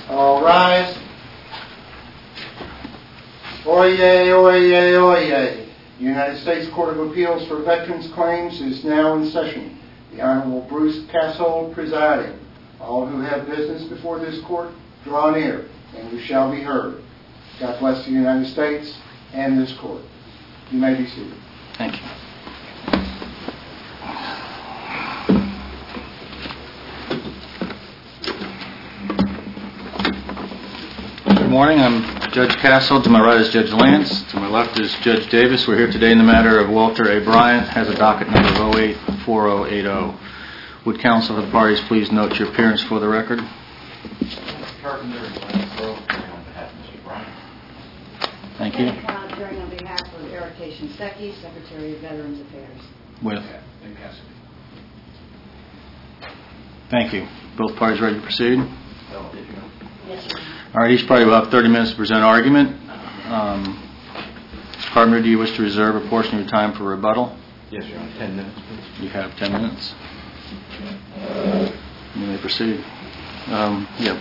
All rise. Oyez, oyez, oyez. The United States Court of Appeals for Veterans Claims is now in session. The Honorable Bruce Cassold presiding. All who have business before this court, draw near, and you shall be heard. God bless the United States and this court. You may be seated. Thank you. Good morning. I'm Judge Cassold. To my right is Judge Lance. To my left is Judge Davis. We're here today in the matter of Walter A. Bryant. Has a docket number of 084080. Would counsel for the parties please note your appearance for the record? Carpenter and Lance Earl, on behalf of Mr. Bryant. Thank you. Appearing on behalf of Eric Shinseki, Secretary of Veterans Affairs. With? And Cassidy. Thank you. Both parties ready to proceed? Yes, sir. All right, each party will have 30 minutes to present argument. Mr. Carpenter, do you wish to reserve a portion of your time for rebuttal? Yes, Your Honor. 10 minutes, please. You have 10 minutes. You may proceed. Yep.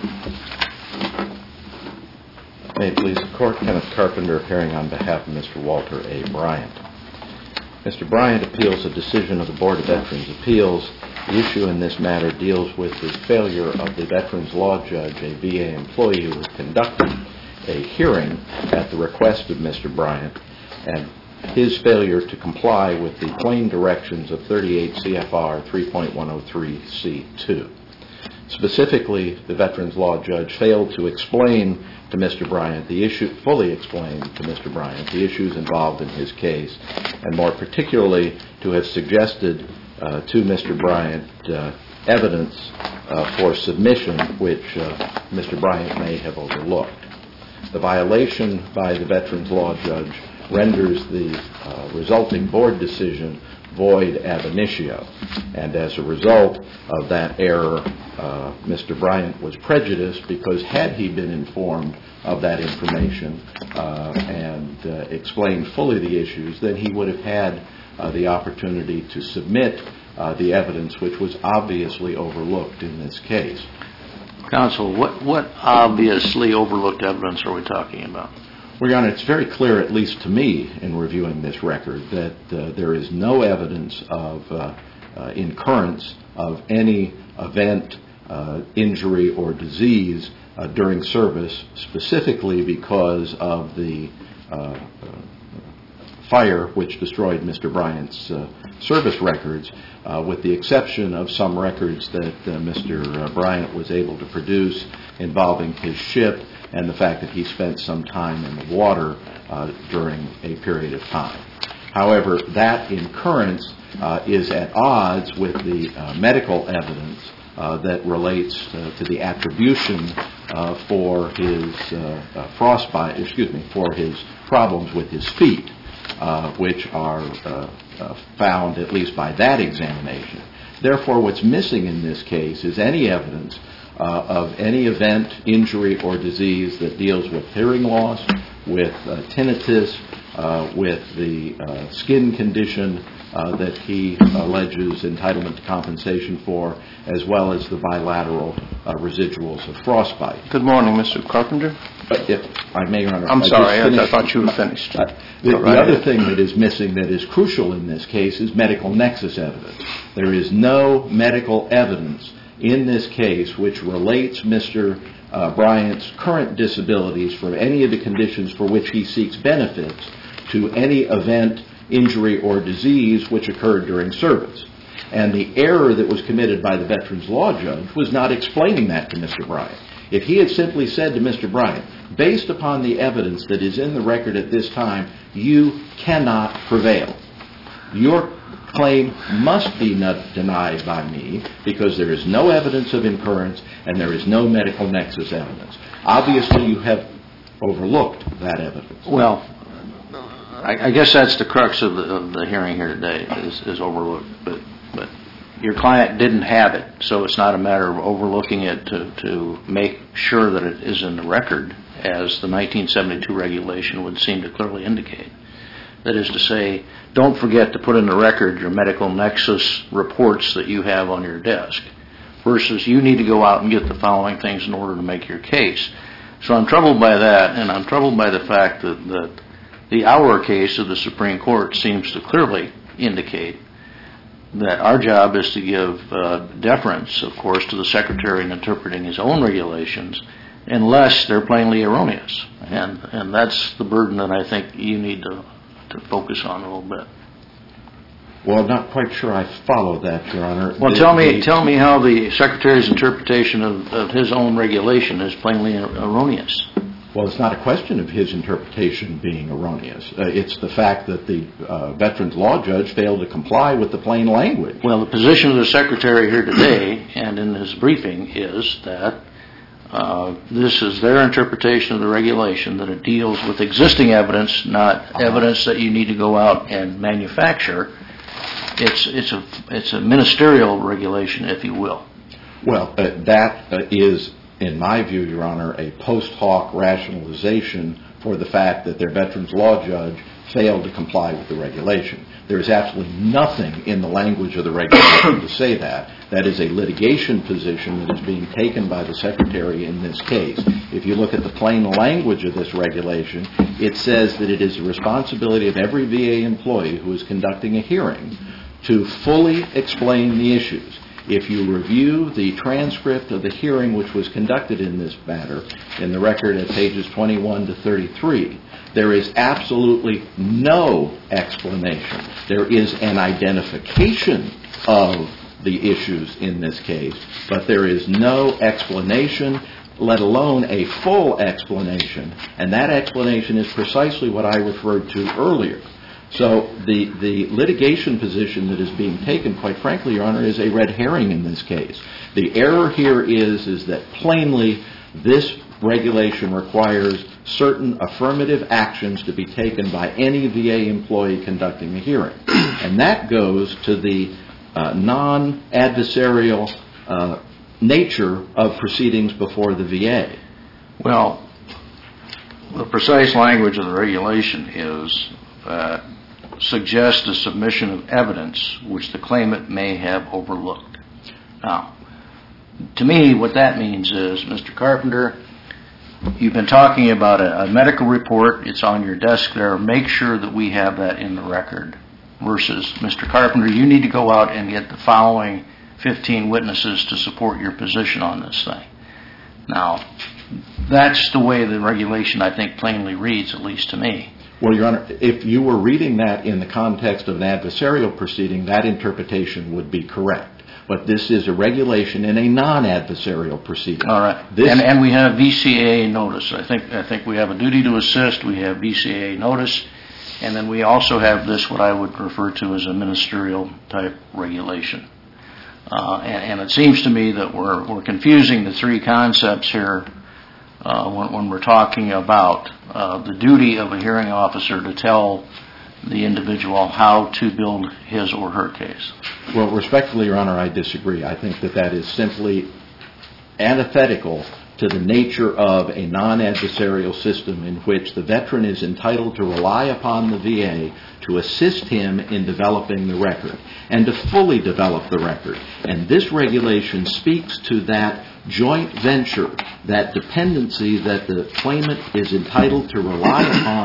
May it please the Court, Kenneth Carpenter appearing on behalf of Mr. Walter A. Bryant. Mr. Bryant appeals a decision of the Board of Veterans' Appeals. The issue in this matter deals with the failure of the Veterans Law Judge, a VA employee who conducted a hearing at the request of Mr. Bryant, and his failure to comply with the plain directions of 38 CFR 3.103C2. Specifically, the Veterans Law Judge failed to explain to Mr. Bryant fully explain to Mr. Bryant the issues involved in his case, and more particularly to have suggested to Mr. Bryant evidence for submission which Mr. Bryant may have overlooked. The violation by the Veterans Law Judge renders the resulting board decision void ab initio, and as a result of that error, Mr. Bryant was prejudiced because had he been informed of that information and explained fully the issues, then he would have had the opportunity to submit the evidence which was obviously overlooked in this case. Counsel, what obviously overlooked evidence are we talking about? Well, Your Honor, it's very clear, at least to me, in reviewing this record, that there is no evidence of incurrence of any event, injury, or disease during service, specifically because of the fire which destroyed Mr. Bryant's service records, with the exception of some records that Mr. Bryant was able to produce involving his ship and the fact that he spent some time in the water during a period of time. However, that incurrence is at odds with the medical evidence that relates to the attribution for his for his problems with his feet, which are found at least by that examination. Therefore, what's missing in this case is any evidence of any event, injury, or disease that deals with hearing loss, with tinnitus, with the skin condition that he alleges entitlement to compensation for, as well as the bilateral residuals of frostbite. Good morning, Mr. Carpenter. If I may, Your Honor. I'm sorry, I thought you were finished. The other thing that is missing that is crucial in this case is medical nexus evidence. There is no medical evidence in this case which relates Mr. Bryant's current disabilities from any of the conditions for which he seeks benefits to any event, injury, or disease which occurred during service. And the error that was committed by the Veterans Law Judge was not explaining that to Mr. Bryant. If he had simply said to Mr. Bryant, based upon the evidence that is in the record at this time, you cannot prevail. Your claim must be denied by me because there is no evidence of incurrence and there is no medical nexus evidence. Obviously, you have overlooked that evidence. Well, I guess that's the crux of the hearing here today is overlooked. But your client didn't have it, so it's not a matter of overlooking it to make sure that it is in the record, as the 1972 regulation would seem to clearly indicate. That is to say, don't forget to put in the record your medical nexus reports that you have on your desk. versus you need to go out and get the following things in order to make your case. So I'm troubled by that, and I'm troubled by the fact that the Auer case of the Supreme Court seems to clearly indicate that our job is to give deference, of course, to the Secretary in interpreting his own regulations, unless they're plainly erroneous. And that's the burden that I think you need to focus on a little bit. Well, I'm not quite sure I follow that, Your Honor. Well, tell me how the Secretary's interpretation of his own regulation is plainly erroneous. Well, it's not a question of his interpretation being erroneous. It's the fact that the Veterans Law Judge failed to comply with the plain language. Well, the position of the Secretary here today and in his briefing is that this is their interpretation of the regulation, that it deals with existing evidence, not evidence that you need to go out and manufacture. It's a ministerial regulation, if you will. Well, that is, in my view, Your Honor, a post hoc rationalization for the fact that their Veterans Law Judge failed to comply with the regulation. There is absolutely nothing in the language of the regulation to say that. That is a litigation position that is being taken by the Secretary in this case. If you look at the plain language of this regulation, it says that it is the responsibility of every VA employee who is conducting a hearing to fully explain the issues. If you review the transcript of the hearing which was conducted in this matter, in the record at pages 21 to 33, there is absolutely no explanation. There is an identification of the issues in this case, but there is no explanation, let alone a full explanation, and that explanation is precisely what I referred to earlier. So the litigation position that is being taken, quite frankly, Your Honor, is a red herring in this case. The error here is that plainly this regulation requires certain affirmative actions to be taken by any VA employee conducting a hearing. And that goes to the non-adversarial nature of proceedings before the VA. Well, the precise language of the regulation is suggests a submission of evidence which the claimant may have overlooked. Now, to me, what that means is, Mr. Carpenter, you've been talking about a medical report. It's on your desk there. Make sure that we have that in the record. Versus, Mr. Carpenter, you need to go out and get the following 15 witnesses to support your position on this thing. Now, that's the way the regulation, I think, plainly reads, at least to me. Well, Your Honor, if you were reading that in the context of an adversarial proceeding, that interpretation would be correct. But this is a regulation in a non-adversarial proceeding. All right. And we have VCAA notice. I think we have a duty to assist. We have VCAA notice. And then we also have this, what I would refer to as a ministerial type regulation. And it seems to me that we're confusing the three concepts here when we're talking about the duty of a hearing officer to tell the individual how to build his or her case. Well, respectfully, Your Honor, I disagree. I think that is simply antithetical to the nature of a non-adversarial system in which the veteran is entitled to rely upon the VA to assist him in developing the record and to fully develop the record. And this regulation speaks to that joint venture, that dependency that the claimant is entitled to rely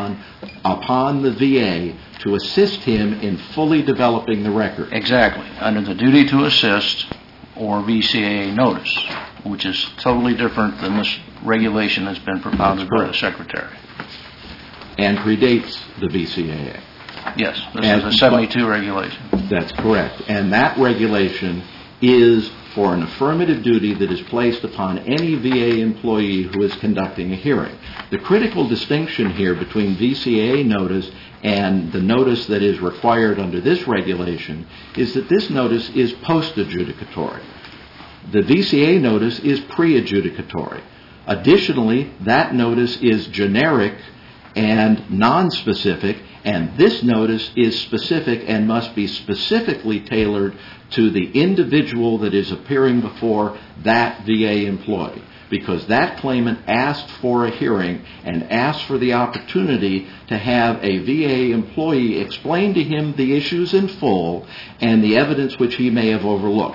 upon the VA to assist him in fully developing the record. Exactly. Under the duty to assist or VCAA notice, which is totally different than this regulation that's been propounded by the Secretary. And predates the VCAA. Yes, this is a 72 regulation. That's correct. And that regulation is for an affirmative duty that is placed upon any VA employee who is conducting a hearing. The critical distinction here between VCAA notice and the notice that is required under this regulation is that this notice is post-adjudicatory. The VCAA notice is pre-adjudicatory. Additionally, that notice is generic and nonspecific, and this notice is specific and must be specifically tailored to the individual that is appearing before that VA employee, because that claimant asked for a hearing and asked for the opportunity to have a VA employee explain to him the issues in full and the evidence which he may have overlooked.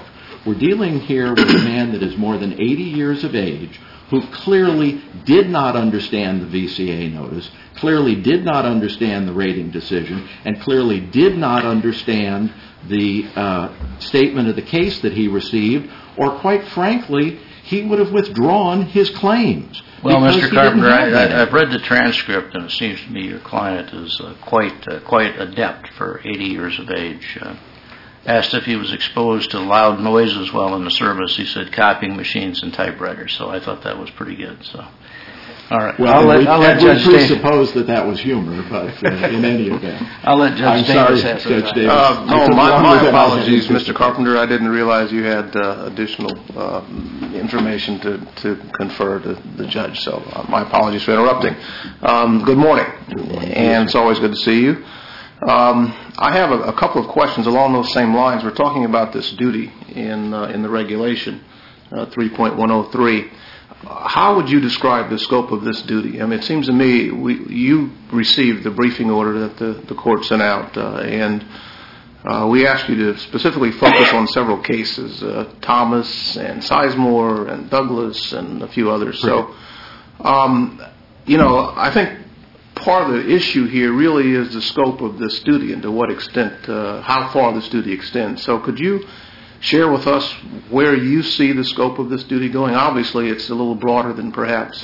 We're dealing here with a man that is more than 80 years of age, who clearly did not understand the VCA notice, clearly did not understand the rating decision, and clearly did not understand the statement of the case that he received, or quite frankly, he would have withdrawn his claims. Well, Mr. Carpenter, I've read the transcript, and it seems to me your client is quite adept for 80 years of age. Asked if he was exposed to loud noises while in the service. He said copying machines and typewriters, so I thought that was pretty good. So, all right. Well, I'll let Judge presuppose that was humor, but in any event. I'll let Judge Davis answer Judge that. Davis. My apologies, Mr. Carpenter. I didn't realize you had additional information to confer to the judge, so my apologies for interrupting. Good morning, and it's always good to see you. I have a couple of questions along those same lines. We're talking about this duty in the regulation, 3.103. How would you describe the scope of this duty? I mean, it seems to me you received the briefing order that the court sent out, and we asked you to specifically focus on several cases, Thomas and Sizemore and Douglas and a few others. So, I think part of the issue here really is the scope of this duty and to what extent, how far this duty extends. So could you share with us where you see the scope of this duty going? Obviously, it's a little broader than perhaps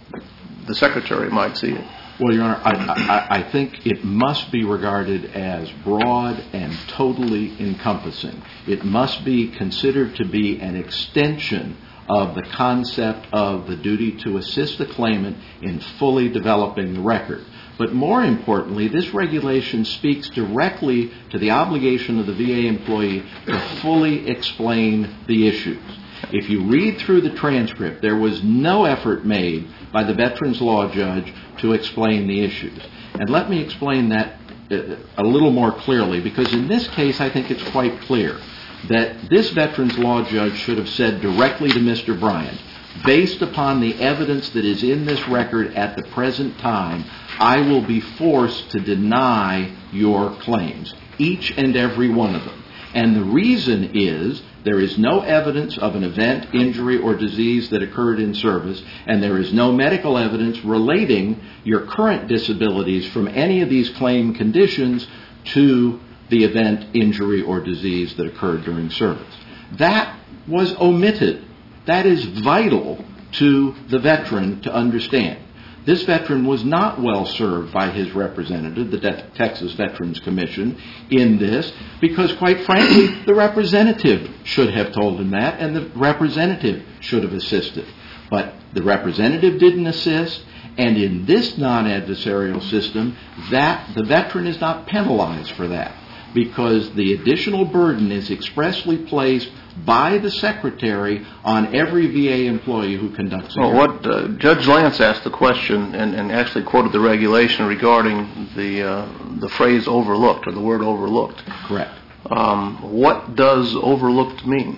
the Secretary might see it. Well, Your Honor, I think it must be regarded as broad and totally encompassing. It must be considered to be an extension of the concept of the duty to assist the claimant in fully developing the record. But more importantly, this regulation speaks directly to the obligation of the VA employee to fully explain the issues. If you read through the transcript, there was no effort made by the Veterans Law Judge to explain the issues. And let me explain that a little more clearly, because in this case I think it's quite clear that this Veterans Law Judge should have said directly to Mr. Bryant, based upon the evidence that is in this record at the present time, I will be forced to deny your claims, each and every one of them. And the reason is there is no evidence of an event, injury, or disease that occurred in service, and there is no medical evidence relating your current disabilities from any of these claim conditions to the event, injury, or disease that occurred during service. That was omitted. That is vital to the veteran to understand. This veteran was not well served by his representative, the Texas Veterans Commission, in this, because quite frankly, the representative should have told him that, and the representative should have assisted. But the representative didn't assist, and in this non-adversarial system, the veteran is not penalized for that, because the additional burden is expressly placed by the Secretary on every VA employee who conducts a hearing. Judge Lance asked the question and actually quoted the regulation regarding the phrase overlooked, or the word overlooked. Correct. What does overlooked mean?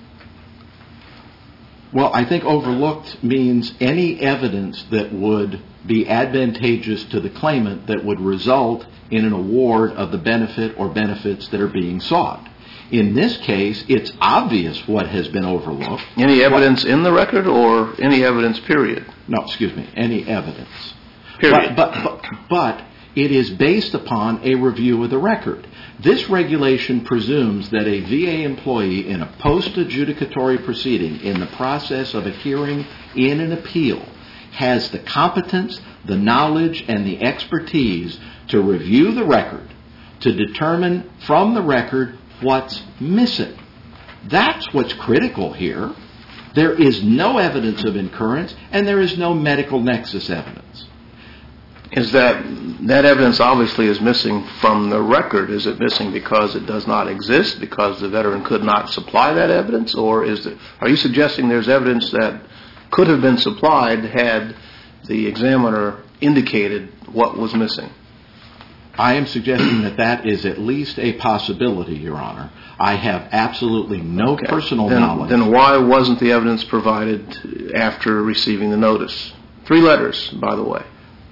Well, I think overlooked means any evidence that would be advantageous to the claimant that would result in an award of the benefit or benefits that are being sought. In this case, it's obvious what has been overlooked. Any evidence in the record or any evidence, period? No, excuse me, any evidence. Period. But it is based upon a review of the record. This regulation presumes that a VA employee in a post-adjudicatory proceeding in the process of a hearing in an appeal has the competence, the knowledge, and the expertise to review the record, to determine from the record what's missing. That's what's critical here. There is no evidence of incurrence, and there is no medical nexus evidence. Is that evidence obviously is missing from the record? Is it missing because it does not exist, because the veteran could not supply that evidence? Or are you suggesting there's evidence that could have been supplied had the examiner indicated what was missing? I am suggesting that is at least a possibility, Your Honor. I have absolutely no personal knowledge. Then why wasn't the evidence provided after receiving the notice? 3 letters, by the way.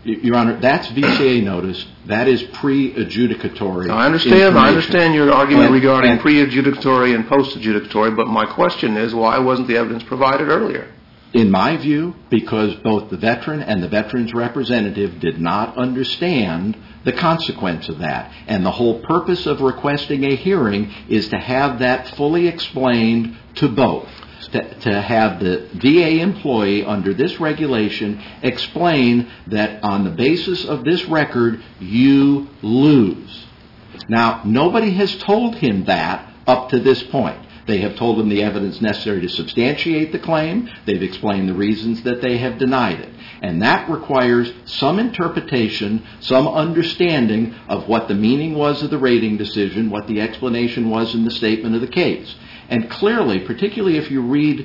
Your Honor, that's VCA notice. That is pre-adjudicatory. I understand your argument regarding and pre-adjudicatory and post-adjudicatory, but my question is, why wasn't the evidence provided earlier? In my view, because both the veteran and the veteran's representative did not understand the consequence of that. And the whole purpose of requesting a hearing is to have that fully explained to both. To have the VA employee under this regulation explain that on the basis of this record, you lose. Now, nobody has told him that up to this point. They have told him the evidence necessary to substantiate the claim. They've explained the reasons that they have denied it. And that requires some interpretation, some understanding of what the meaning was of the rating decision, what the explanation was in the statement of the case. And clearly, particularly if you read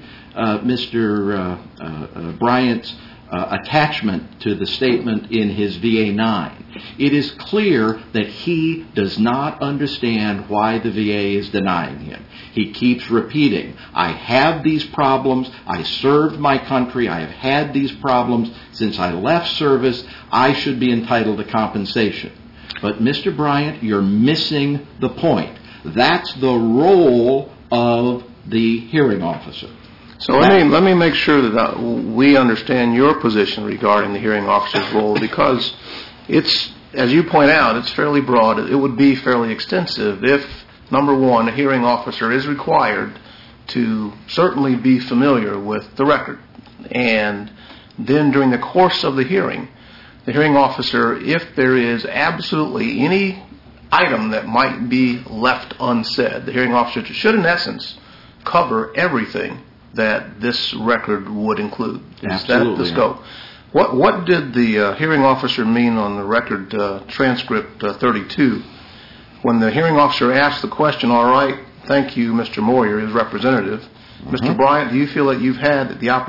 Mr. Bryant's attachment to the statement in his VA-9, it is clear that he does not understand why the VA is denying him. He keeps repeating, I have these problems, I served my country, I have had these problems since I left service, I should be entitled to compensation. But Mr. Bryant, you're missing the point. That's the role of the hearing officer. So let me make sure that we understand your position regarding the hearing officer's role, because it's, as you point out, it's fairly broad. It would be fairly extensive if, number one, a hearing officer is required to certainly be familiar with the record. And then during the course of the hearing officer, if there is absolutely any item that might be left unsaid, the hearing officer should, in essence, cover everything that this record would include. Is that the scope? What did the hearing officer mean on the record transcript 32 when the hearing officer asked the question, all right, thank you, Mr. Moyer, his representative. Mr. Bryant, do you feel that you've had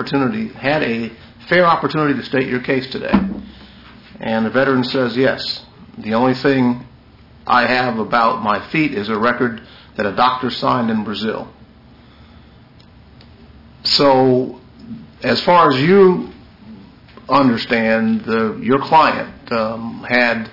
a fair opportunity to state your case today? And the veteran says, yes. The only thing I have about my feet is a record that a doctor signed in Brazil. So, as far as you understand, your client had,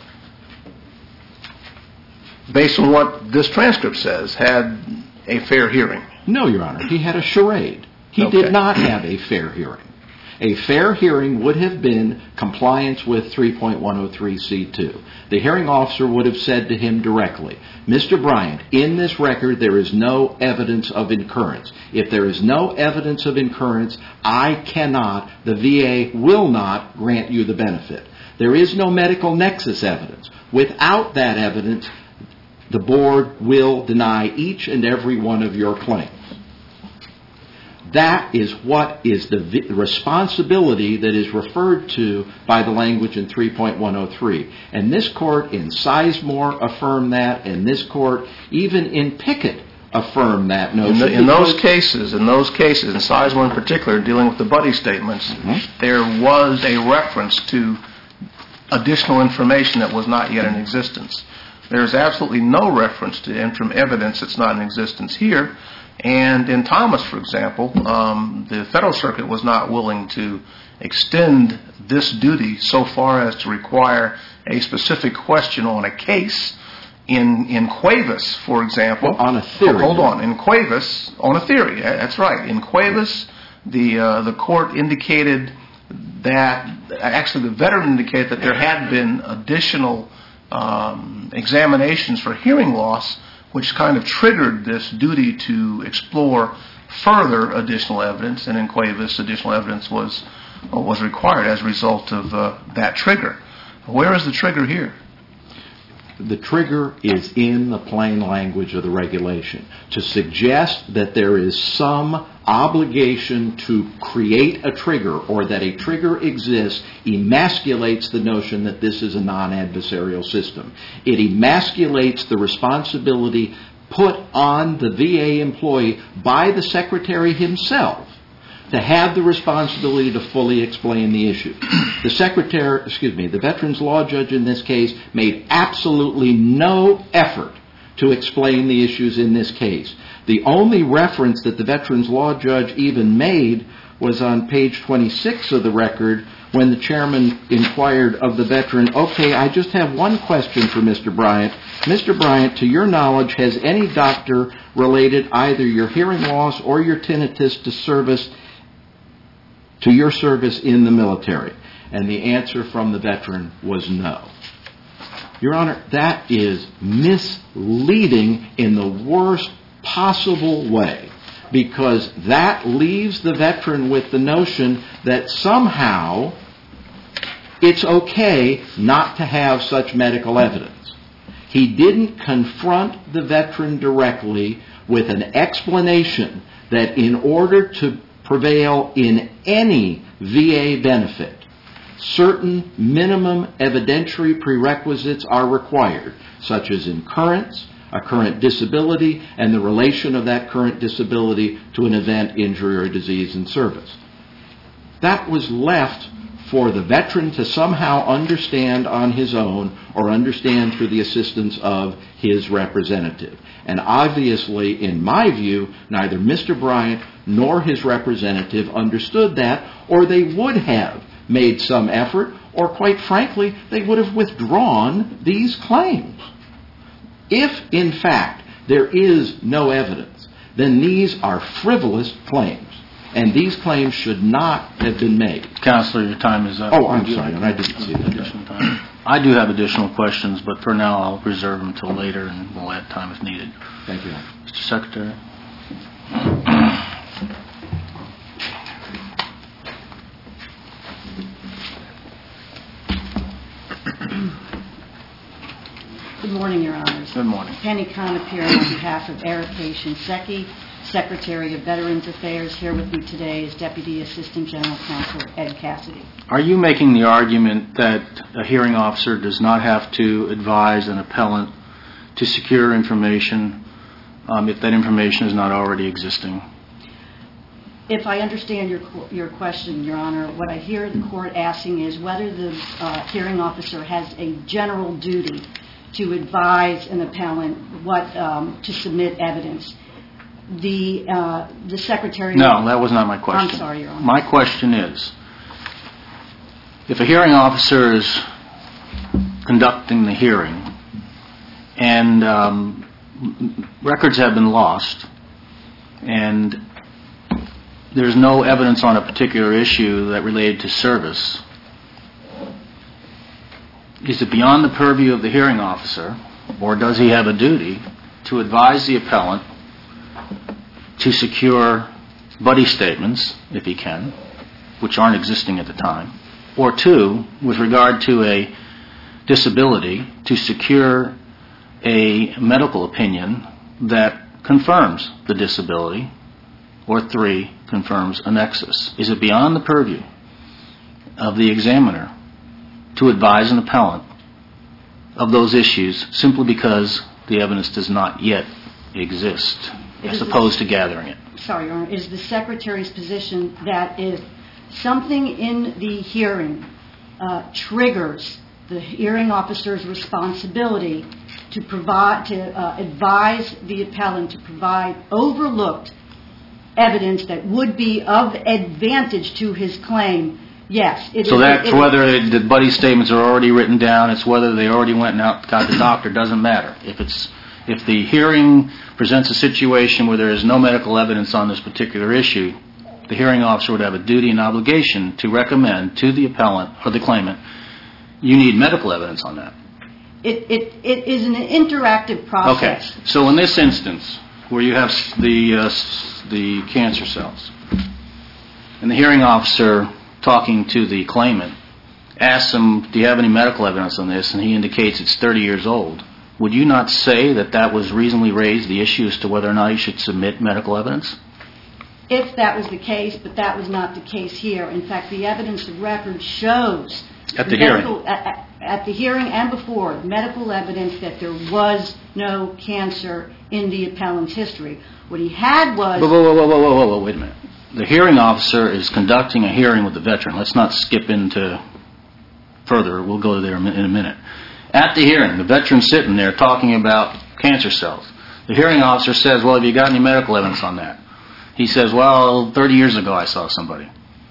based on what this transcript says, had a fair hearing. No, Your Honor. He had a charade. He did not have a fair hearing. A fair hearing would have been compliance with 3.103C2. The hearing officer would have said to him directly, Mr. Bryant, in this record there is no evidence of incurrence. If there is no evidence of incurrence, the VA will not grant you the benefit. There is no medical nexus evidence. Without that evidence, the board will deny each and every one of your claims. That is what is the responsibility that is referred to by the language in 3.103. And this court in Sizemore affirmed that, and this court even in Pickett affirmed that notion. In those cases, in Sizemore in particular, dealing with the buddy statements, there was a reference to additional information that was not yet in existence. There is absolutely no reference to evidence that's not in existence here. And in Thomas, for example, the Federal Circuit was not willing to extend this duty so far as to require a specific question on a case. In Cuevas, for example. Well, on a theory. Hold on. In Cuevas, on a theory. That's right. In Cuevas, the court indicated that, actually the veteran indicated that there had been additional examinations for hearing loss, which kind of triggered this duty to explore further additional evidence, and in Cuevas, additional evidence was required as a result of that trigger. Where is the trigger here? The trigger is in the plain language of the regulation. To suggest that there is some obligation to create a trigger or that a trigger exists emasculates the notion that this is a non-adversarial system. It emasculates the responsibility put on the VA employee by the Secretary himself to have the responsibility to fully explain the issue. The Veterans Law Judge in this case made absolutely no effort to explain the issues in this case. The only reference that the Veterans Law Judge even made was on page 26 of the record when the chairman inquired of the veteran, okay, I just have one question for Mr. Bryant. Mr. Bryant, to your knowledge, has any doctor related either your hearing loss or your tinnitus to your service in the military? And the answer from the veteran was no. Your Honor, that is misleading in the worst possible way, because that leaves the veteran with the notion that somehow it's okay not to have such medical evidence. He didn't confront the veteran directly with an explanation that in order to prevail in any VA benefit, certain minimum evidentiary prerequisites are required, such as incurrence, a current disability, and the relation of that current disability to an event, injury, or disease in service. That was left for the veteran to somehow understand on his own or understand through the assistance of his representative. And obviously, in my view, neither Mr. Bryant nor his representative understood that, or they would have made some effort, or quite frankly, they would have withdrawn these claims. If, in fact, there is no evidence, then these are frivolous claims, and these claims should not have been made. Counselor, your time is up. Oh, I'm sorry, and I didn't see that. I do have additional questions, but for now I'll reserve them until later, and we'll add time if needed. Thank you. Mr. Secretary. Good morning, Your Honors. Good morning. Penny Kahn appearing on behalf of Eric K. Shinseki, Secretary of Veterans Affairs. Here with me today is Deputy Assistant General Counsel Ed Cassidy. Are you making the argument that a hearing officer does not have to advise an appellant to secure information if that information is not already existing? If I understand your question, Your Honor, what I hear the court asking is whether the hearing officer has a general duty to advise an appellant what to submit evidence. The Secretary... No, that was not my question. I'm sorry, Your Honor. My question is, if a hearing officer is conducting the hearing and records have been lost and there's no evidence on a particular issue that related to service, is it beyond the purview of the hearing officer, or does he have a duty to advise the appellant to secure buddy statements, if he can, which aren't existing at the time, or two, with regard to a disability, to secure a medical opinion that confirms the disability, or three, confirms a nexus? Is it beyond the purview of the examiner to advise an appellant of those issues simply because the evidence does not yet exist, as opposed to gathering it? Sorry, Your Honor. Is the Secretary's position that if something in the hearing triggers the hearing officer's responsibility to provide, advise the appellant to provide overlooked evidence that would be of advantage to his claim, yes. So that's whether the buddy statements are already written down, it's whether they already went and out got the doctor, doesn't matter. If the hearing presents a situation where there is no medical evidence on this particular issue, the hearing officer would have a duty and obligation to recommend to the appellant or the claimant, you need medical evidence on that. It is an interactive process. Okay. So in this instance, where you have the cancer cells, and the hearing officer talking to the claimant asks him, do you have any medical evidence on this? And he indicates it's 30 years old. Would you not say that that was reasonably raised, the issue as to whether or not he should submit medical evidence? If that was the case, but that was not the case here. In fact, the evidence of record shows... At the hearing? At the hearing and before, medical evidence that there was no cancer in the appellant's history. What he had was... Whoa, wait a minute. The hearing officer is conducting a hearing with the veteran. Let's not skip into further. We'll go there in a minute. At the hearing, the veteran's sitting there talking about cancer cells. The hearing officer says, well, have you got any medical evidence on that? He says, well, 30 years ago I saw somebody.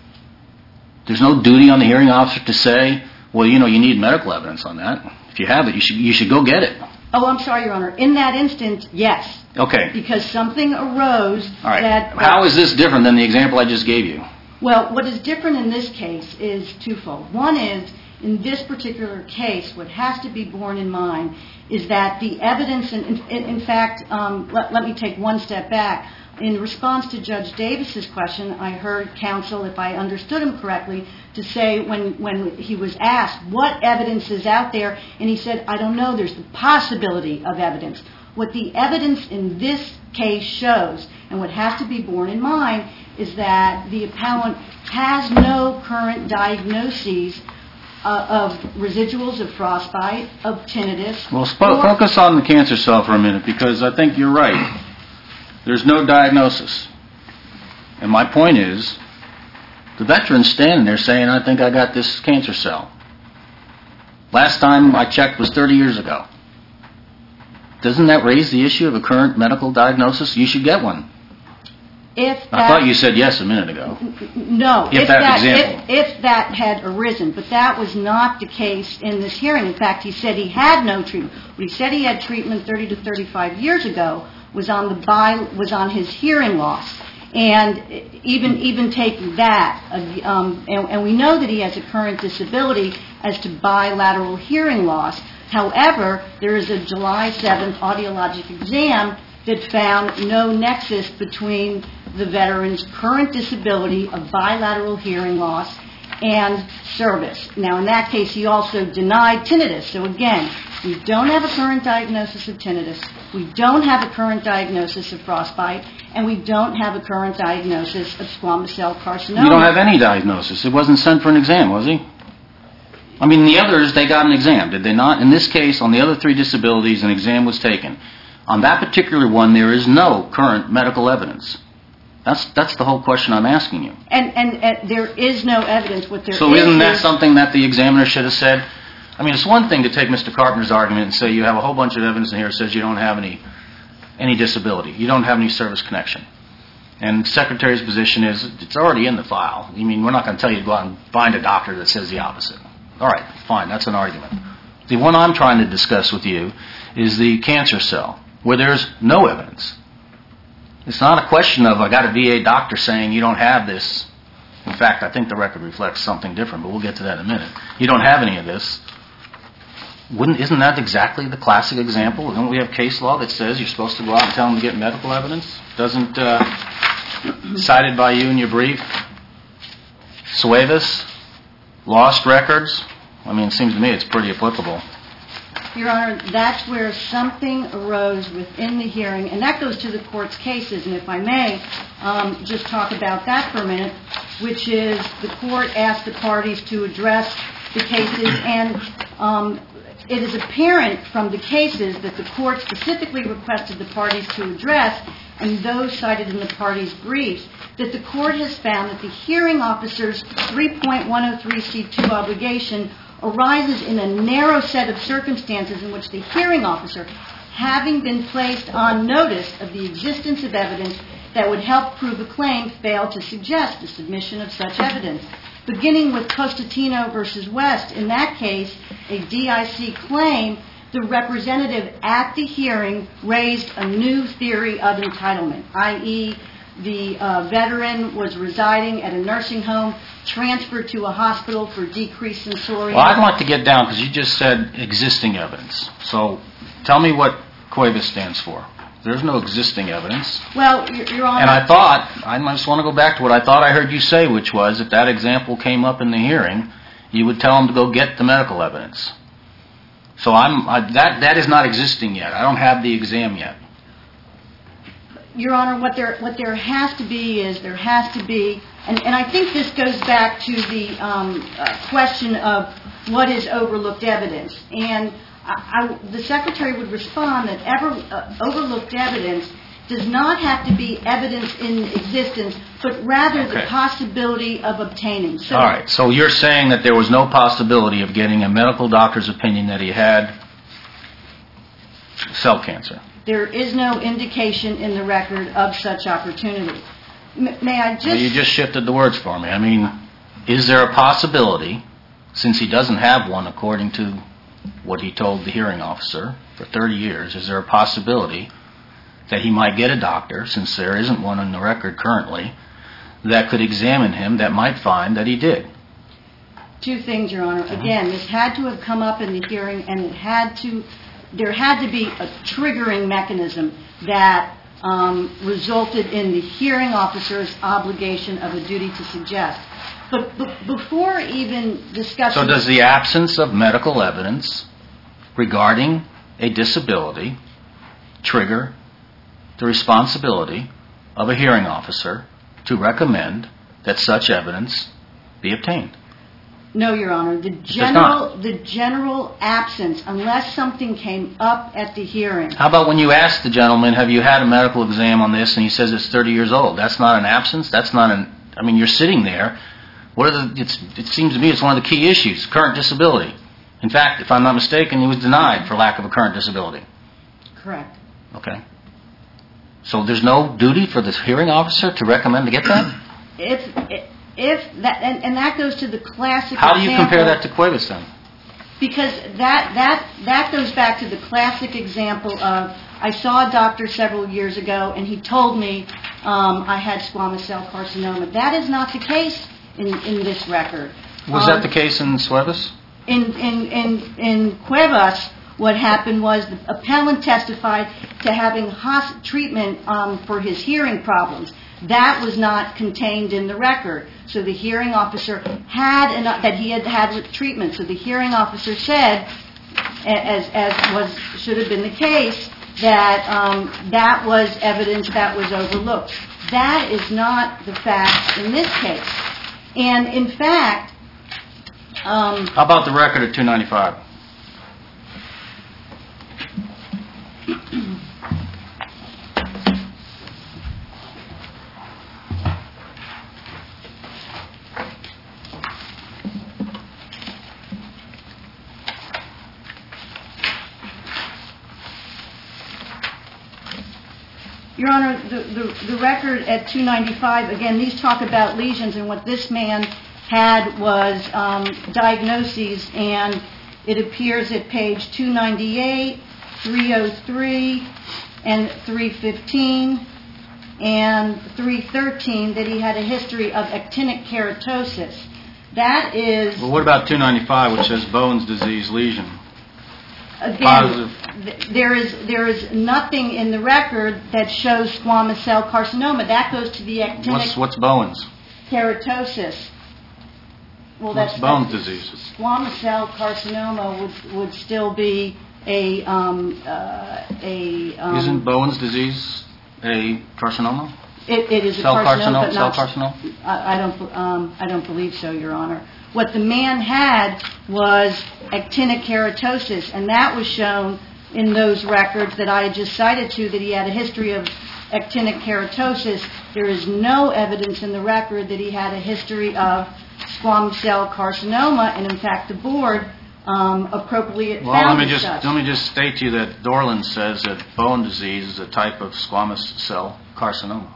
There's no duty on the hearing officer to say, well, you need medical evidence on that. If you have it, you should go get it. Oh, I'm sorry, Your Honor. In that instance, yes. Okay. Because something arose All right. that... How is this different than the example I just gave you? Well, what is different in this case is twofold. One is, in this particular case, what has to be borne in mind is that the evidence, in fact, let me take one step back. In response to Judge Davis's question, I heard counsel, if I understood him correctly, to say when he was asked what evidence is out there, and he said, I don't know, there's the possibility of evidence. What the evidence in this case shows, and what has to be borne in mind, is that the appellant has no current diagnoses of residuals of frostbite, of tinnitus. Well, focus on the cancer cell for a minute, because I think you're right. There's no diagnosis. And my point is, the veteran's standing there saying, I think I got this cancer cell. Last time I checked was 30 years ago. Doesn't that raise the issue of a current medical diagnosis? You should get one. I thought you said yes a minute ago. No. If that had arisen. But that was not the case in this hearing. In fact, he said he had no treatment. When he said he had treatment 30 to 35 years ago, was on his hearing loss. And even taking that, and we know that he has a current disability as to bilateral hearing loss. However, there is a July 7th audiologic exam that found no nexus between the veteran's current disability of bilateral hearing loss and service. Now, in that case, he also denied tinnitus. So again, we don't have a current diagnosis of tinnitus, we don't have a current diagnosis of frostbite, and we don't have a current diagnosis of squamous cell carcinoma. You don't have any diagnosis. It wasn't sent for an exam, was he? I mean, the others, they got an exam, did they not? In this case, on the other three disabilities, an exam was taken. On that particular one, there is no current medical evidence. That's the whole question I'm asking you. And there is no evidence. So isn't that something that the examiner should have said? I mean, it's one thing to take Mr. Carpenter's argument and say you have a whole bunch of evidence in here that says you don't have any disability. You don't have any service connection. And the Secretary's position is it's already in the file. I mean, we're not going to tell you to go out and find a doctor that says the opposite. All right, fine, that's an argument. The one I'm trying to discuss with you is the cancer cell, where there's no evidence. It's not a question of I got a VA doctor saying you don't have this. In fact, I think the record reflects something different, but we'll get to that in a minute. You don't have any of this. Isn't that exactly the classic example? Don't we have case law that says you're supposed to go out and tell them to get medical evidence? Doesn't, cited by you in your brief, Suevas, lost records? I mean, it seems to me it's pretty applicable. Your Honor, that's where something arose within the hearing, and that goes to the court's cases. And if I may, just talk about that for a minute, which is the court asked the parties to address the cases, and it is apparent from the cases that the court specifically requested the parties to address, and those cited in the parties' briefs, that the court has found that the hearing officer's 3.103C2 obligation arises in a narrow set of circumstances in which the hearing officer, having been placed on notice of the existence of evidence that would help prove a claim, failed to suggest the submission of such evidence. Beginning with Costantino v. West, in that case, a DIC claim, the representative at the hearing raised a new theory of entitlement, i.e., the veteran was residing at a nursing home, transferred to a hospital for decreased sensorial... Well, I'd like to get down, because you just said existing evidence. So tell me what COIVAS stands for. There's no existing evidence. Well, Your Honor... And I just want to go back to what I thought I heard you say, which was if that example came up in the hearing, you would tell them to go get the medical evidence. So that is not existing yet. I don't have the exam yet. Your Honor, what there has to be is there has to be, and I think this goes back to the question of what is overlooked evidence. And the Secretary would respond that overlooked evidence does not have to be evidence in existence, but rather the possibility of obtaining. So, all right. So you're saying that there was no possibility of getting a medical doctor's opinion that he had cell cancer. There is no indication in the record of such opportunity. May I just... Well, you just shifted the words for me. I mean, is there a possibility, since he doesn't have one according to what he told the hearing officer for 30 years, is there a possibility that he might get a doctor, since there isn't one on the record currently, that could examine him that might find that he did? Two things, Your Honor. Again, this had to have come up in the hearing, and there had to be a triggering mechanism that resulted in the hearing officer's obligation of a duty to suggest. But before even discussing... So does the absence of medical evidence regarding a disability trigger the responsibility of a hearing officer to recommend that such evidence be obtained? No, Your Honor. The general absence, unless something came up at the hearing... How about when you ask the gentleman, have you had a medical exam on this, and he says it's 30 years old? That's not an absence? That's not an... I mean, you're sitting there. It seems to me it's one of the key issues, current disability. In fact, if I'm not mistaken, he was denied for lack of a current disability. Correct. Okay. So there's no duty for this hearing officer to recommend to get that? If that, and that goes to the classic How do you example, compare that to Cuevas then? Because that goes back to the classic example of, I saw a doctor several years ago and he told me I had squamous cell carcinoma. That is not the case in this record. Was that the case in Cuevas? In Cuevas, what happened was the appellant testified to having treatment for his hearing problems. That was not contained in the record. So the hearing officer had that he had had treatment. So the hearing officer said, as should have been the case, that that was evidence that was overlooked. That is not the fact in this case. And in fact... How about the record at 295? Your Honor, the record at 295, again, these talk about lesions, and what this man had was diagnoses, and it appears at page 298, 303, and 315, and 313 that he had a history of actinic keratosis. That is... Well, what about 295, which says Bowen's disease lesion? Again, there is nothing in the record that shows squamous cell carcinoma. That goes to the actinic... What's Bowen's? Keratosis. Well, what's Bowen's disease? Squamous cell carcinoma would still be a... Isn't Bowen's disease a carcinoma? It is a cell carcinoma, but cell not... carcinoma? I don't believe so, Your Honor. What the man had was actinic keratosis, and that was shown in those records that I just cited to, that he had a history of actinic keratosis. There is no evidence in the record that he had a history of squamous cell carcinoma, and in fact the board appropriately found as such. Let me just state to you that Dorland says that Bowen disease is a type of squamous cell carcinoma.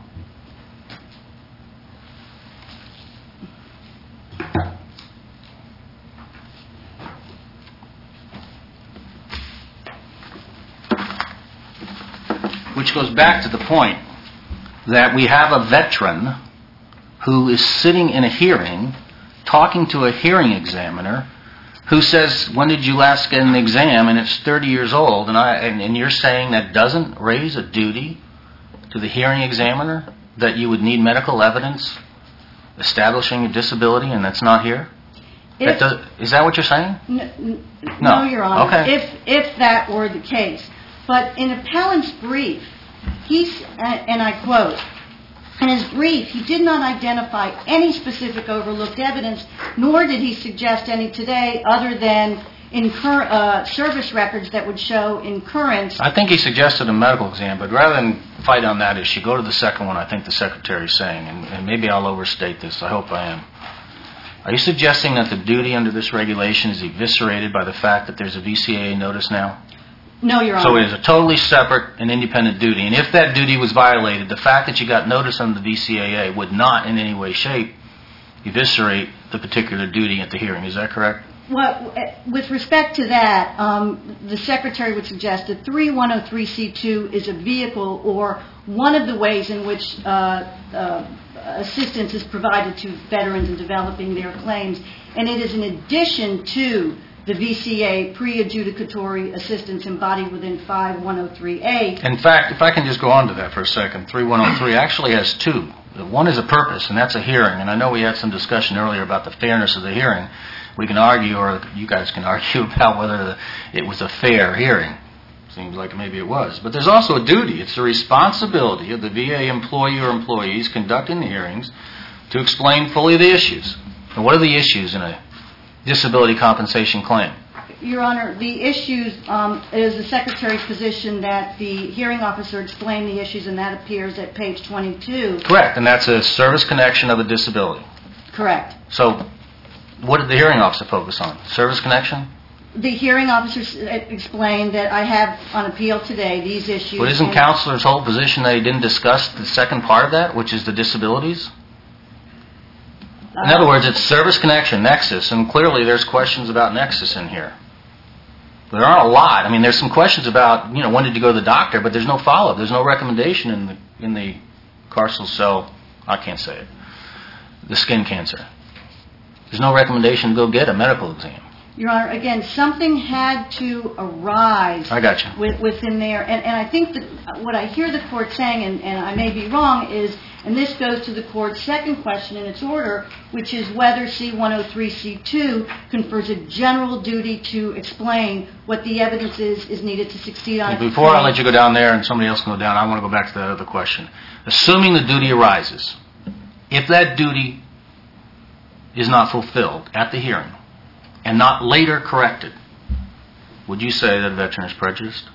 Which goes back to the point that we have a veteran who is sitting in a hearing talking to a hearing examiner who says, when did you last get an exam? And it's 30 years old. And you're saying that doesn't raise a duty to the hearing examiner that you would need medical evidence establishing a disability, and that's not here? Is that what you're saying? No, Your Honor. Okay. If that were the case. But in appellant's brief, and I quote, in his brief, he did not identify any specific overlooked evidence, nor did he suggest any today other than service records that would show incurrence. I think he suggested a medical exam, but rather than fight on that issue, go to the second one I think the Secretary is saying, and maybe I'll overstate this. I hope I am. Are you suggesting that the duty under this regulation is eviscerated by the fact that there's a VCAA notice now? No, Your Honor. So it is a totally separate and independent duty. And if that duty was violated, the fact that you got notice under the VCAA would not in any way, shape, eviscerate the particular duty at the hearing. Is that correct? Well, with respect to that, the Secretary would suggest that 3103C2 is a vehicle or one of the ways in which assistance is provided to veterans in developing their claims, and it is in addition to the VCA pre-adjudicatory assistance embodied within 5103A. In fact, if I can just go on to that for a second, 3103 actually has two. One is a purpose, and that's a hearing. And I know we had some discussion earlier about the fairness of the hearing. We can argue, or you guys can argue about whether it was a fair hearing. Seems like maybe it was. But there's also a duty. It's the responsibility of the VA employee or employees conducting the hearings to explain fully the issues. And what are the issues in a disability compensation claim? Your Honor, the issues is the Secretary's position that the hearing officer explained the issues, and that appears at page 22. Correct, and that's a service connection of a disability. Correct. So what did the hearing officer focus on? Service connection? The hearing officer explained that I have on appeal today these issues. But isn't Counselor's whole position that he didn't discuss the second part of that, which is the disabilities? In other words, it's service connection, nexus, and clearly there's questions about nexus in here. There aren't a lot. I mean, there's some questions about, when did you go to the doctor, but there's no follow-up. There's no recommendation in the carcel cell, I can't say it, the skin cancer. There's no recommendation to go get a medical exam. Your Honor, again, something had to arise. I got you. Within there. And I think that what I hear the Court saying, and I may be wrong, is, and this goes to the Court's second question in its order, which is whether C-103C2 confers a general duty to explain what the evidence is needed to succeed on. Before I let you go down there and somebody else can go down, I want to go back to the other question. Assuming the duty arises, if that duty is not fulfilled at the hearing and not later corrected, would you say that a veteran is prejudiced?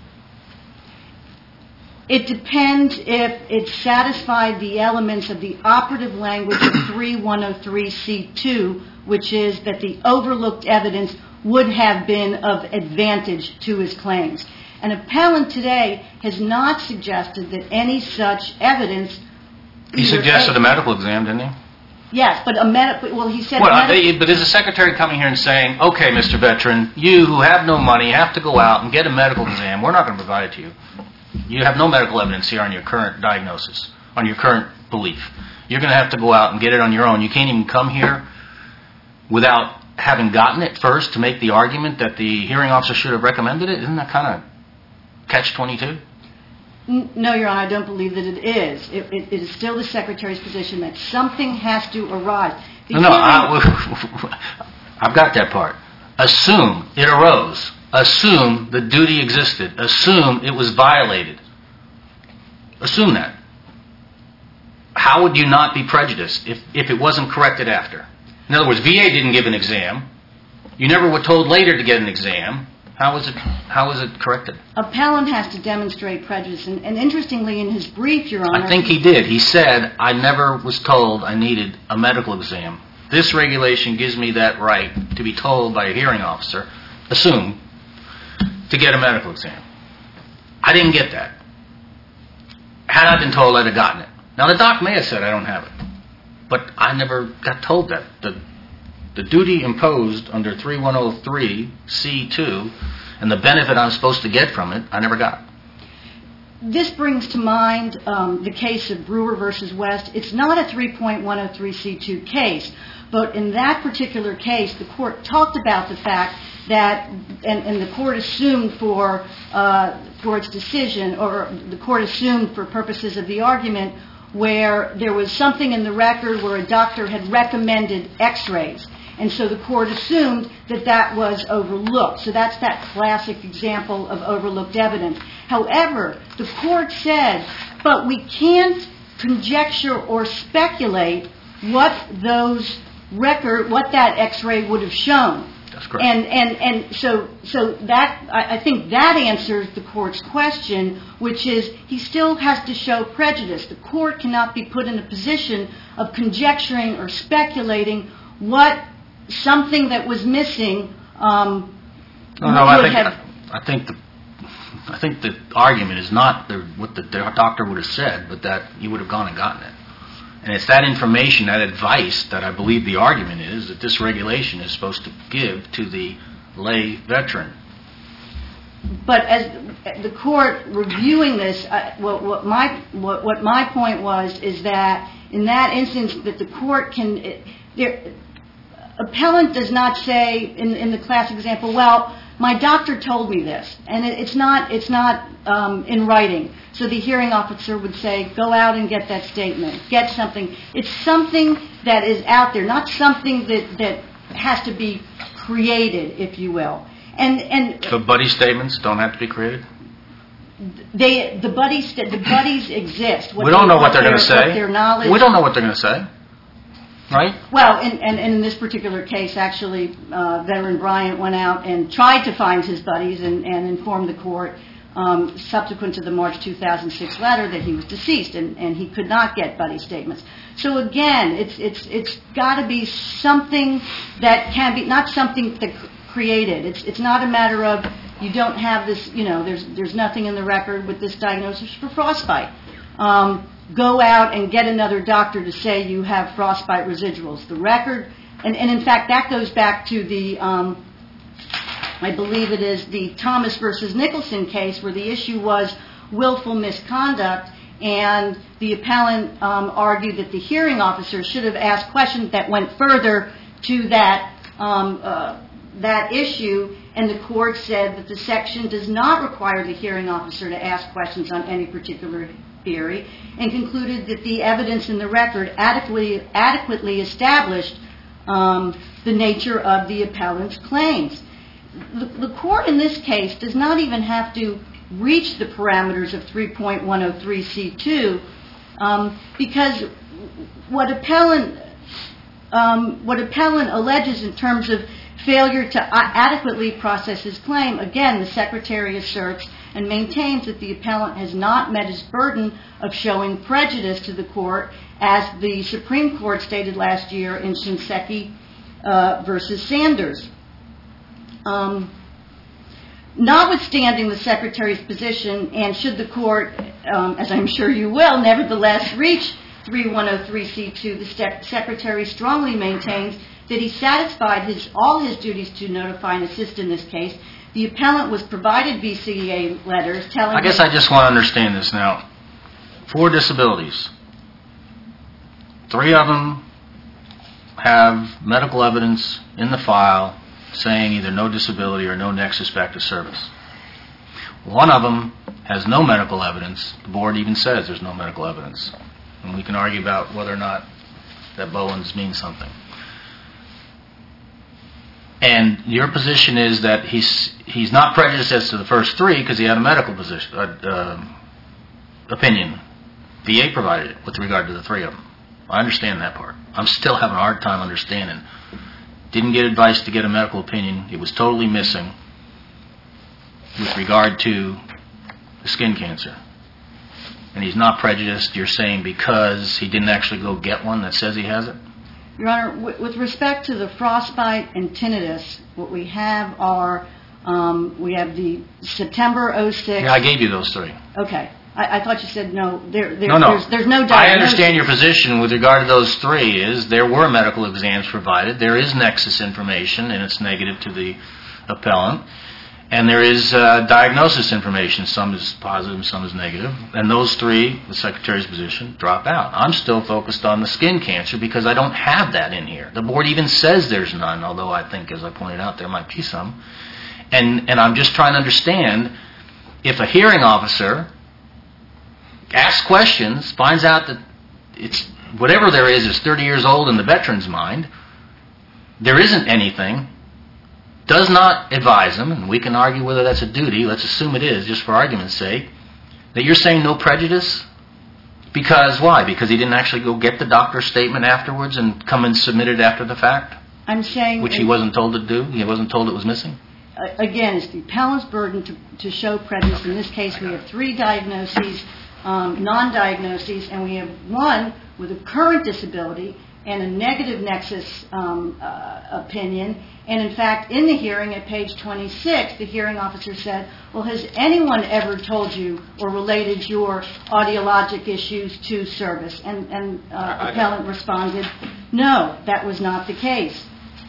It depends if it satisfied the elements of the operative language of 3103C2, which is that the overlooked evidence would have been of advantage to his claims. An appellant today has not suggested that any such evidence... He suggested a medical exam, didn't he? Yes, but he said... But is the Secretary coming here and saying, okay, Mr. Veteran, you who have no money have to go out and get a medical exam. We're not going to provide it to you. You have no medical evidence here on your current diagnosis, on your current belief. You're going to have to go out and get it on your own. You can't even come here without having gotten it first to make the argument that the hearing officer should have recommended it? Isn't that kind of catch-22? No, Your Honor, I don't believe that it is. It is still the Secretary's position that something has to arise. I've got that part. Assume it arose. Assume the duty existed. Assume it was violated. Assume that. How would you not be prejudiced if it wasn't corrected after? In other words, VA didn't give an exam. You never were told later to get an exam. How was it corrected? Appellant has to demonstrate prejudice. And interestingly, in his brief, Your Honor... I think he did. He said, I never was told I needed a medical exam. This regulation gives me that right to be told by a hearing officer, assume, to get a medical exam. I didn't get that. Had I been told, I'd have gotten it. Now, the doc may have said I don't have it. But I never got told that. The duty imposed under 3103C2 and the benefit I'm supposed to get from it, I never got. This brings to mind the case of Brewer v. West. It's not a 3.103C2 case, but in that particular case, the court talked about the fact that, and the court assumed for its decision, or the court assumed for purposes of the argument, where there was something in the record where a doctor had recommended x-rays. And so the court assumed that that was overlooked. So that's that classic example of overlooked evidence. However, the court said, but we can't conjecture or speculate what that x-ray would have shown. That's correct. And so that, I think that answers the court's question, which is he still has to show prejudice. The court cannot be put in a position of conjecturing or speculating what something that was missing I think I think the argument is not what the doctor would have said, but that you would have gone and gotten it. And it's that information, that advice, that I believe the argument is that this regulation is supposed to give to the lay veteran. But as the court reviewing this, what my point was is that in that instance that the court can, appellant does not say in the class example, well, my doctor told me this, and it's not in writing. So the hearing officer would say, go out and get that statement, get something. It's something that is out there, not something that has to be created, if you will. And so buddy statements don't have to be created? The buddies exist. We don't know what they're going to say. Their knowledge. We don't know what they're going to say, right? Well, and in this particular case, actually, veteran Bryant went out and tried to find his buddies and informed the court subsequent to the March 2006 letter that he was deceased, and he could not get buddy statements. So again, it's got to be something that can be, not something that created. It's not a matter of you don't have this, there's nothing in the record with this diagnosis for frostbite. Go out and get another doctor to say you have frostbite residuals. The record, and in fact that goes back to the, I believe it is the Thomas versus Nicholson case where the issue was willful misconduct, and the appellant argued that the hearing officer should have asked questions that went further to that issue, and the court said that the section does not require the hearing officer to ask questions on any particular theory, and concluded that the evidence in the record adequately established the nature of the appellant's claims. The court in this case does not even have to reach the parameters of 3.103C2 because what appellant alleges in terms of failure to adequately process his claim, again, the Secretary asserts and maintains that the appellant has not met his burden of showing prejudice to the court, as the Supreme Court stated last year in Shinseki versus Sanders. Notwithstanding the Secretary's position, and should the court, as I'm sure you will, nevertheless reach 3.103C2, the Secretary strongly maintains that he satisfied all his duties to notify and assist in this case. The appellant was provided VCEA letters telling I guess I just want to understand this now. 4 disabilities. 3 of them have medical evidence in the file saying either no disability or no nexus back to service. 1 of them has no medical evidence. The board even says there's no medical evidence. And we can argue about whether or not that Bowens means something. And your position is that he's not prejudiced as to the first 3 because he had a medical opinion. VA provided it with regard to the 3 of them. I understand that part. I'm still having a hard time understanding. Didn't get advice to get a medical opinion. It was totally missing with regard to the skin cancer. And he's not prejudiced, you're saying, because he didn't actually go get one that says he has it? Your Honor, with respect to the frostbite and tinnitus, what we have are, we have the September 06... Yeah, I gave you those 3. Okay. I thought you said no. No. There's no diagnosis. I understand your position with regard to those 3 is there were medical exams provided. There is nexus information, and it's negative to the appellant. And there is diagnosis information. Some is positive, some is negative. And those 3, the Secretary's position, drop out. I'm still focused on the skin cancer because I don't have that in here. The board even says there's none, although I think, as I pointed out, there might be some. And I'm just trying to understand if a hearing officer asks questions, finds out that it's whatever there is 30 years old in the veteran's mind, there isn't anything, does not advise him, and we can argue whether that's a duty, let's assume it is, just for argument's sake, that you're saying no prejudice? Because why? Because he didn't actually go get the doctor's statement afterwards and come and submit it after the fact? I'm saying... Which he wasn't told to do? He wasn't told it was missing? Again, it's the appellant's burden to show prejudice. In this case, we have 3 diagnoses, non-diagnoses, and we have 1 with a current disability, and a negative nexus opinion. And in fact, in the hearing at page 26, the hearing officer said, well, has anyone ever told you or related your audiologic issues to service? And the appellant responded, no, that was not the case.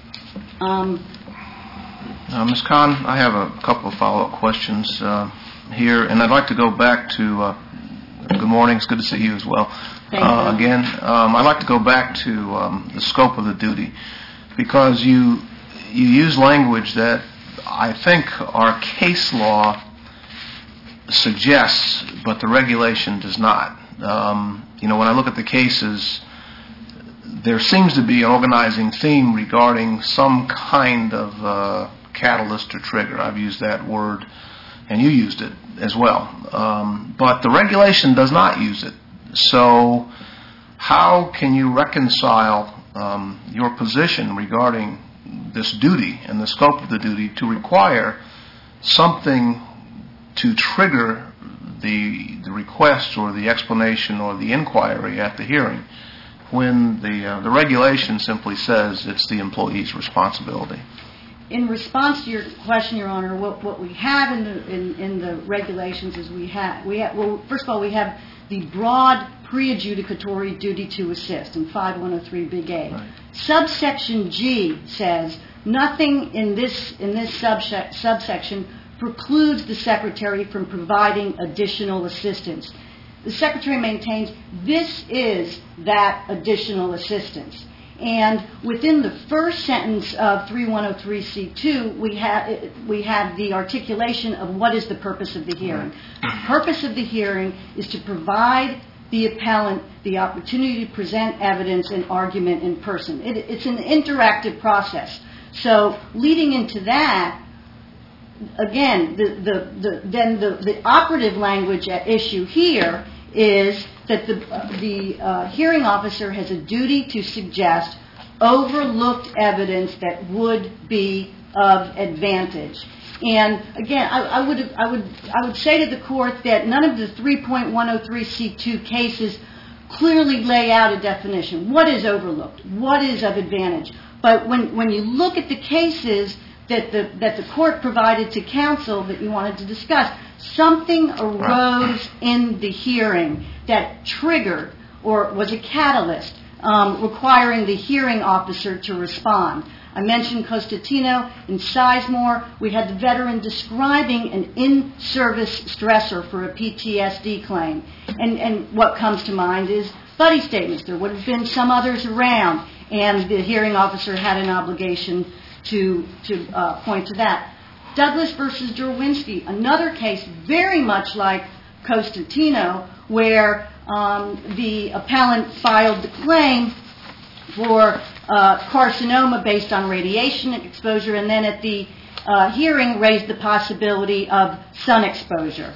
Ms. Kahn, I have a couple of follow-up questions here, and I'd like to go back to, good morning, it's good to see you as well. Thank you. Again, I'd like to go back to the scope of the duty, because you use language that I think our case law suggests, but the regulation does not. When I look at the cases, there seems to be an organizing theme regarding some kind of catalyst or trigger. I've used that word, and you used it as well. But the regulation does not use it. So how can you reconcile your position regarding this duty and the scope of the duty to require something to trigger the request or the explanation or the inquiry at the hearing when the regulation simply says it's the employee's responsibility? In response to your question, Your Honor, what we have in the regulations is well, first of all, we have the broad pre-adjudicatory duty to assist in 5103 Big A. Right. Subsection G says nothing in this subsection precludes the Secretary from providing additional assistance. The Secretary maintains this is that additional assistance. And within the first sentence of 3103C2, we have the articulation of what is the purpose of the hearing. The purpose of the hearing is to provide the appellant the opportunity to present evidence and argument in person. It's an interactive process. So leading into that, again, the operative language at issue here is that the hearing officer has a duty to suggest overlooked evidence that would be of advantage. And again, I would say to the court that none of the 3.103C2 cases clearly lay out a definition. What is overlooked? What is of advantage? But when you look at the cases that the court provided to counsel that you wanted to discuss, something arose in the hearing that triggered or was a catalyst requiring the hearing officer to respond. I mentioned Costantino. In Sizemore, we had the veteran describing an in-service stressor for a PTSD claim. And what comes to mind is buddy statements. There would have been some others around, and the hearing officer had an obligation to point to that. Douglas versus Derwinski, another case very much like Costantino, where the appellant filed the claim for carcinoma based on radiation exposure, and then at the hearing raised the possibility of sun exposure.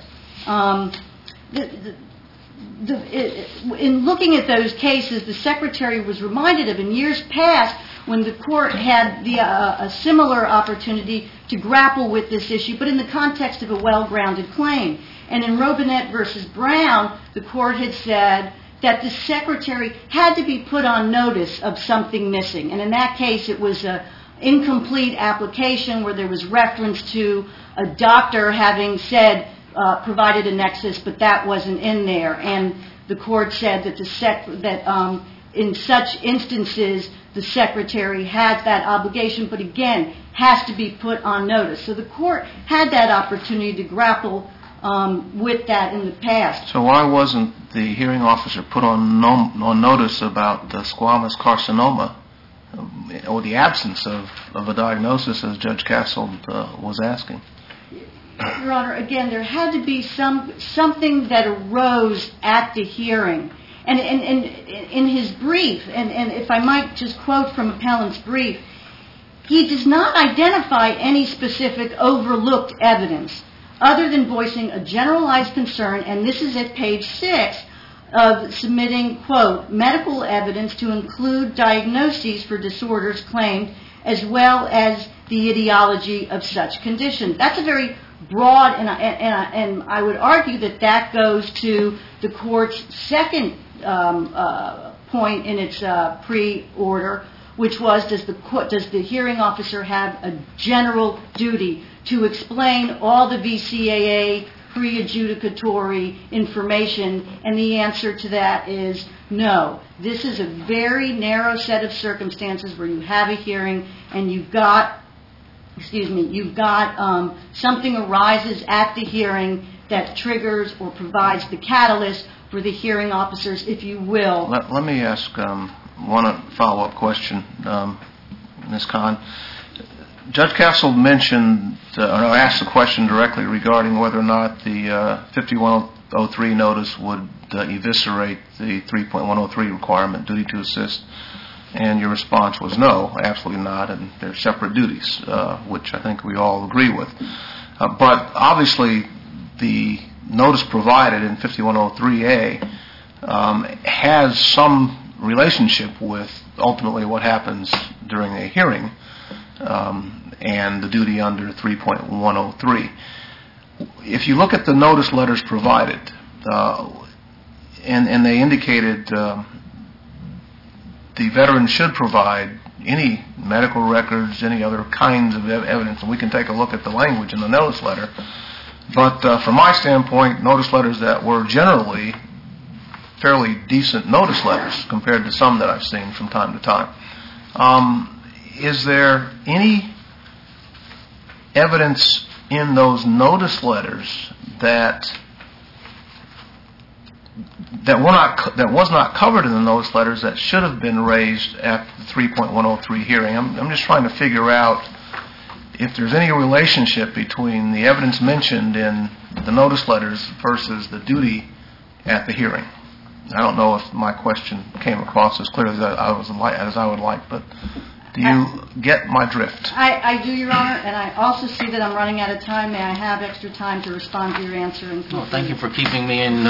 In looking at those cases, the Secretary was reminded of in years past when the court had a similar opportunity to grapple with this issue, but in the context of a well-grounded claim. And in Robinette versus Brown, the court had said that the Secretary had to be put on notice of something missing. And in that case, it was an incomplete application where there was reference to a doctor having said, provided a nexus, but that wasn't in there. And the court said that in such instances, the Secretary has that obligation, but again, has to be put on notice. So the court had that opportunity to grapple with that in the past. So why wasn't the hearing officer put on notice about the squamous carcinoma or the absence of a diagnosis, as Judge Castle was asking? Your Honor, again, there had to be something that arose at the hearing. And in his brief, and if I might just quote from appellant's brief, he does not identify any specific overlooked evidence other than voicing a generalized concern, and this is at page 6, of submitting, quote, medical evidence to include diagnoses for disorders claimed as well as the etiology of such condition. That's a very broad, and I would argue that goes to the court's second point in its pre-order, which was, does the hearing officer have a general duty to explain all the VCAA pre-adjudicatory information? And the answer to that is no. This is a very narrow set of circumstances where you have a hearing and you've got something arises at the hearing that triggers or provides the catalyst for the hearing officers, if you will. Let me ask one follow-up question, Ms. Kahn. Judge Castle mentioned, or asked a question directly regarding whether or not the 5103 notice would eviscerate the 3.103 requirement, duty to assist, and your response was no, absolutely not, and they're separate duties, which I think we all agree with. But obviously, the notice provided in 5103A has some relationship with ultimately what happens during a hearing and the duty under 3.103. If you look at the notice letters provided, and they indicated the veteran should provide any medical records, any other kinds of evidence, and we can take a look at the language in the notice letter. But from my standpoint, notice letters that were generally fairly decent notice letters compared to some that I've seen from time to time. Is there any evidence in those notice letters that was not covered in the notice letters that should have been raised at the 3.103 hearing? I'm just trying to figure out if there's any relationship between the evidence mentioned in the notice letters versus the duty at the hearing. I don't know if my question came across as clear as I would like, but do you get my drift? I do, Your Honor, and I also see that I'm running out of time. May I have extra time to respond to your answer? Well, thank you for keeping me in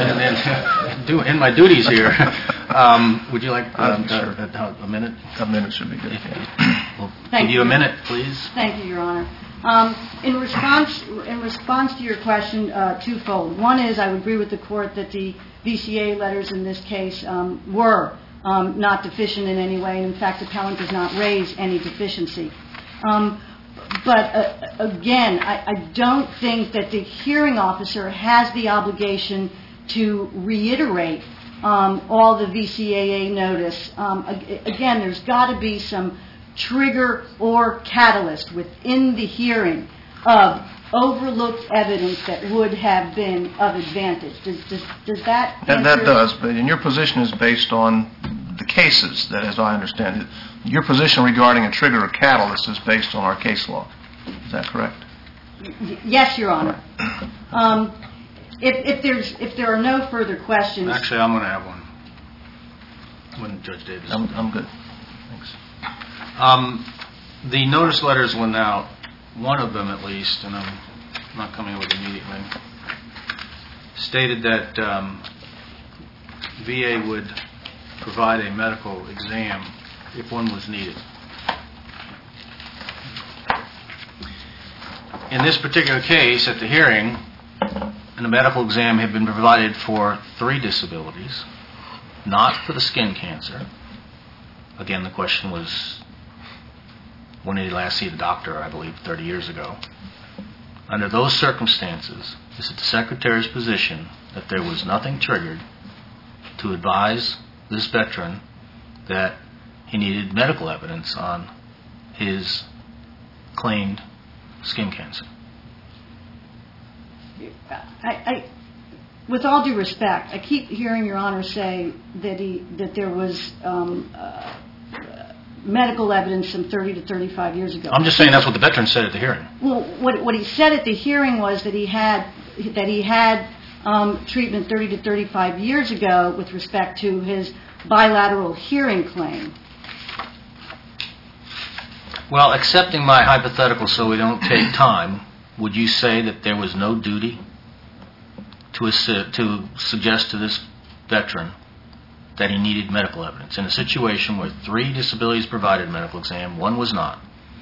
my duties here. Would you like a minute? A minute should be good. We'll give you a minute, please. Thank you, Your Honor. In response to your question, twofold. One is I would agree with the Court that the VCA letters in this case were not deficient in any way. In fact, the appellant does not raise any deficiency. But again, I don't think that the hearing officer has the obligation to reiterate all the VCAA notice. Again, there's got to be some trigger or catalyst within the hearing of overlooked evidence that would have been of advantage. Does that answer? That does, but your position is based on the cases, that as I understand it. Your position regarding a trigger or catalyst is based on our case law. Is that correct? Yes, Your Honor. If there are no further questions... Actually, I'm going to have one. When Judge Davis... I'm good. Thanks. The notice letters went out, one of them at least, and I'm not coming with immediately, stated that VA would provide a medical exam if one was needed. In this particular case, at the hearing, a medical exam had been provided for 3 disabilities, not for the skin cancer. Again, the question was, when did he last see the doctor? I believe 30 years ago. Under those circumstances, is it the Secretary's position that there was nothing triggered to advise this veteran that he needed medical evidence on his claimed skin cancer? With all due respect, I keep hearing Your Honor say that there was medical evidence some 30 to 35 years ago. I'm just saying that's what the veteran said at the hearing. Well, what he said at the hearing was that he had treatment 30 to 35 years ago with respect to his bilateral hearing claim. Well, accepting my hypothetical so we don't take time, would you say that there was no duty to suggest to this veteran that he needed medical evidence in a situation where 3 disabilities provided medical exam, 1 was not?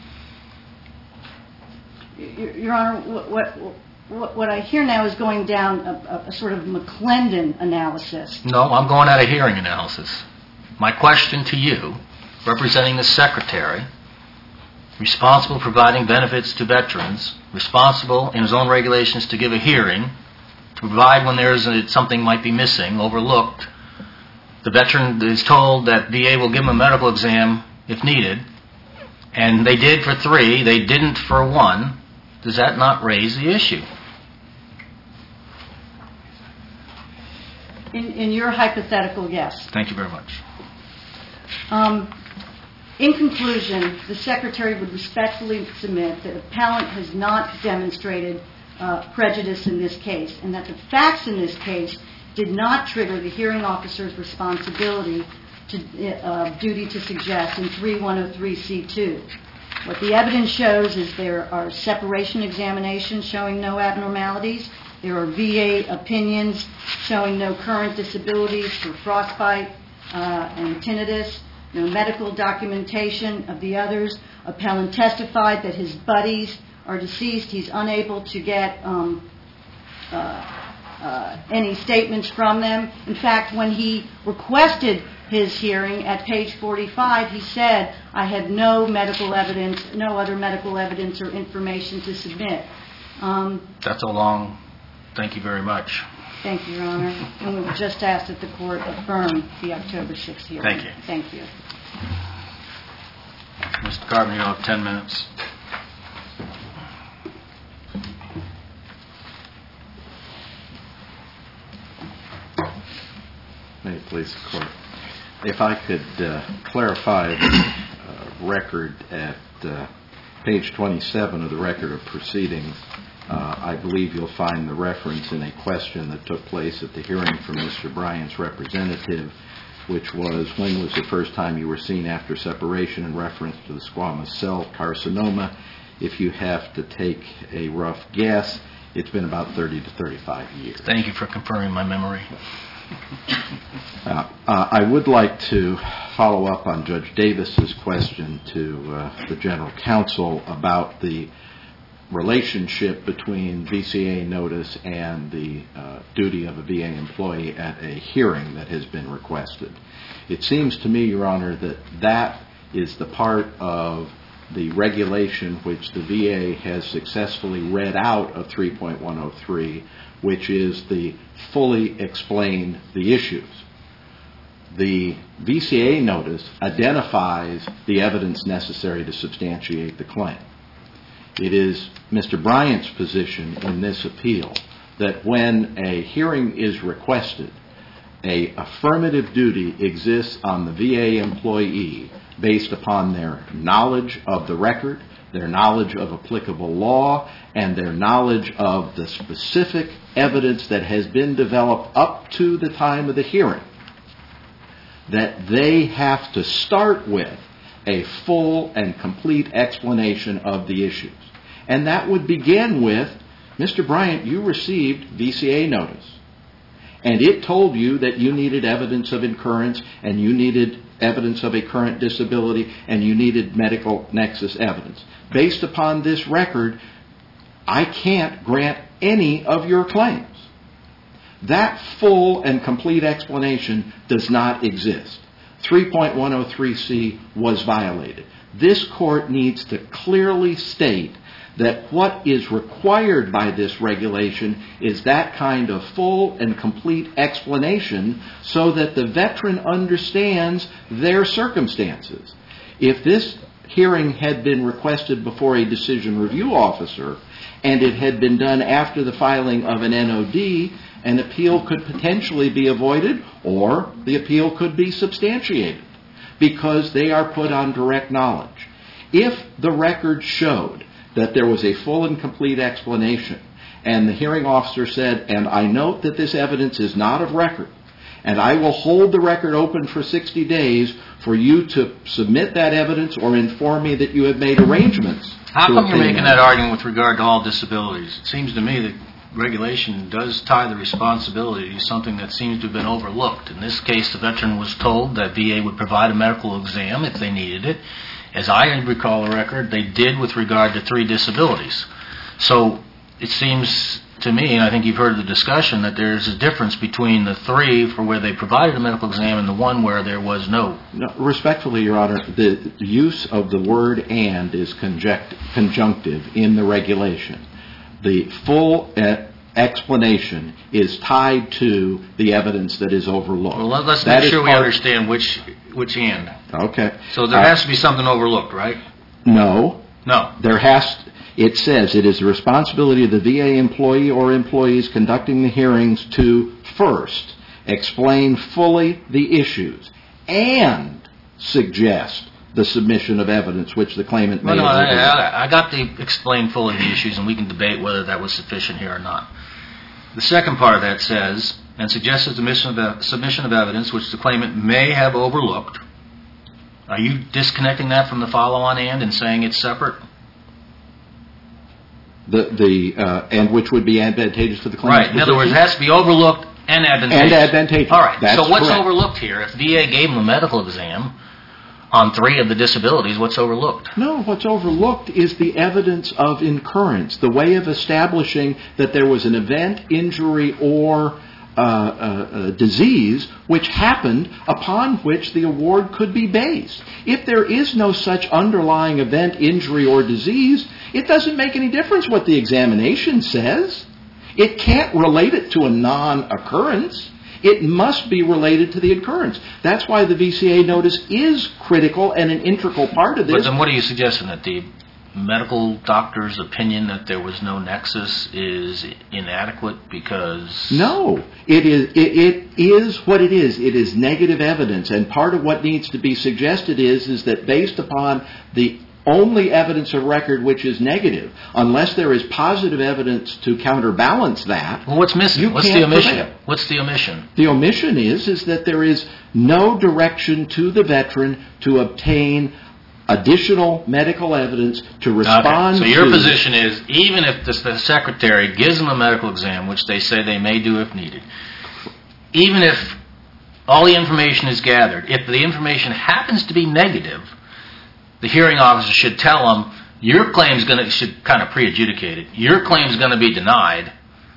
Your Honor, what I hear now is going down a sort of McClendon analysis. No, I'm going at a hearing analysis. My question to you, representing the Secretary, responsible for providing benefits to veterans, responsible in his own regulations to give a hearing, to provide when something might be missing, overlooked. The veteran is told that VA will give him a medical exam if needed, and they did for 3, they didn't for 1. Does that not raise the issue? In your hypothetical, yes. Thank you very much. In conclusion, the Secretary would respectfully submit that appellant has not demonstrated prejudice in this case, and that the facts in this case did not trigger the hearing officer's responsibility duty to suggest in 3103C2. What the evidence shows is there are separation examinations showing no abnormalities. There are VA opinions showing no current disabilities for frostbite and tinnitus. No medical documentation of the others. Appellant testified that his buddies are deceased. He's unable to get any statements from them. In fact, when he requested his hearing at page 45, he said, I had no medical evidence, no other medical evidence or information to submit. That's a long, thank you very much. Thank you, Your Honor. And we would just ask that the Court affirm the October 6th hearing. Thank you. Thank you. Mr. Carpenter, you have 10 minutes. May it please the Court. If I could clarify the record at page 27 of the record of proceedings, I believe you'll find the reference in a question that took place at the hearing from Mr. Bryant's representative, which was, when was the first time you were seen after separation, in reference to the squamous cell carcinoma. If you have to take a rough guess, it's been about 30 to 35 years. Thank you for confirming my memory. I would like to follow up on Judge Davis's question to the General Counsel about the relationship between VCA notice and the duty of a VA employee at a hearing that has been requested. It seems to me, Your Honor, that that is the part of the regulation which the VA has successfully read out of 3.103, which is the fully explain the issues. The VCA notice identifies the evidence necessary to substantiate the claim. It is Mr. Bryant's position in this appeal that when a hearing is requested, an affirmative duty exists on the VA employee based upon their knowledge of the record, their knowledge of applicable law, and their knowledge of the specific evidence that has been developed up to the time of the hearing, that they have to start with a full and complete explanation of the issues. And that would begin with, Mr. Bryant, you received VCA notice, and it told you that you needed evidence of incurrence, and you needed evidence of a current disability, and you needed medical nexus evidence. Based upon this record, I can't grant any of your claims. That full and complete explanation does not exist. 3.103C was violated. This Court needs to clearly state that what is required by this regulation is that kind of full and complete explanation so that the veteran understands their circumstances. If this hearing had been requested before a decision review officer and it had been done after the filing of an NOD, an appeal could potentially be avoided or the appeal could be substantiated because they are put on direct knowledge. If the record showed that there was a full and complete explanation and the hearing officer said, and I note that this evidence is not of record, and I will hold the record open for 60 days for you to submit that evidence or inform me that you have made arrangements. How come you're making that argument with regard to all disabilities? It seems to me that regulation does tie the responsibility to something that seems to have been overlooked. In this case, the veteran was told that VA would provide a medical exam if they needed it. As I recall the record, they did with regard to 3 disabilities. So it seems to me, and I think you've heard the discussion, that there's a difference between the 3 for where they provided a medical exam and the 1 where there was no. No, respectfully, Your Honor, the use of the word "and" is conjunctive in the regulation. The full explanation is tied to the evidence that is overlooked. Well, let's make sure we understand which "and." Okay. So there has to be something overlooked, right? No. No. It says it is the responsibility of the VA employee or employees conducting the hearings to first explain fully the issues and suggest the submission of evidence which the claimant may have overlooked. I got to explain fully the issues, and we can debate whether that was sufficient here or not. The second part of that says, and suggests the submission of evidence which the claimant may have overlooked. Are you disconnecting that from the follow-on and saying it's separate? And which would be advantageous to the claimant. Right. In other words, it has to be overlooked and advantageous. And advantageous. All right. That's so what's correct. overlooked here? If VA gave them a medical exam on 3 of the disabilities, what's overlooked? No, what's overlooked is the evidence of incurrence, the way of establishing that there was an event, injury, or disease which happened upon which the award could be based. If there is no such underlying event, injury, or disease, it doesn't make any difference what the examination says. It can't relate it to a non-occurrence. It must be related to the occurrence. That's why the VCA notice is critical and an integral part of this. But then what are you suggesting, that the medical doctor's opinion that there was no nexus is inadequate because... No. It is what it is. It is negative evidence. And part of what needs to be suggested is that based upon the only evidence of record which is negative, unless there is positive evidence to counterbalance that... Well, what's missing? What's the omission? What's the omission? The omission is that there is no direction to the veteran to obtain additional medical evidence to respond to... So your position is, even if the secretary gives them a medical exam, which they say they may do if needed, even if all the information is gathered, if the information happens to be negative, the hearing officer should tell them, your claim should kind of pre-adjudicate it. Your claim is going to be denied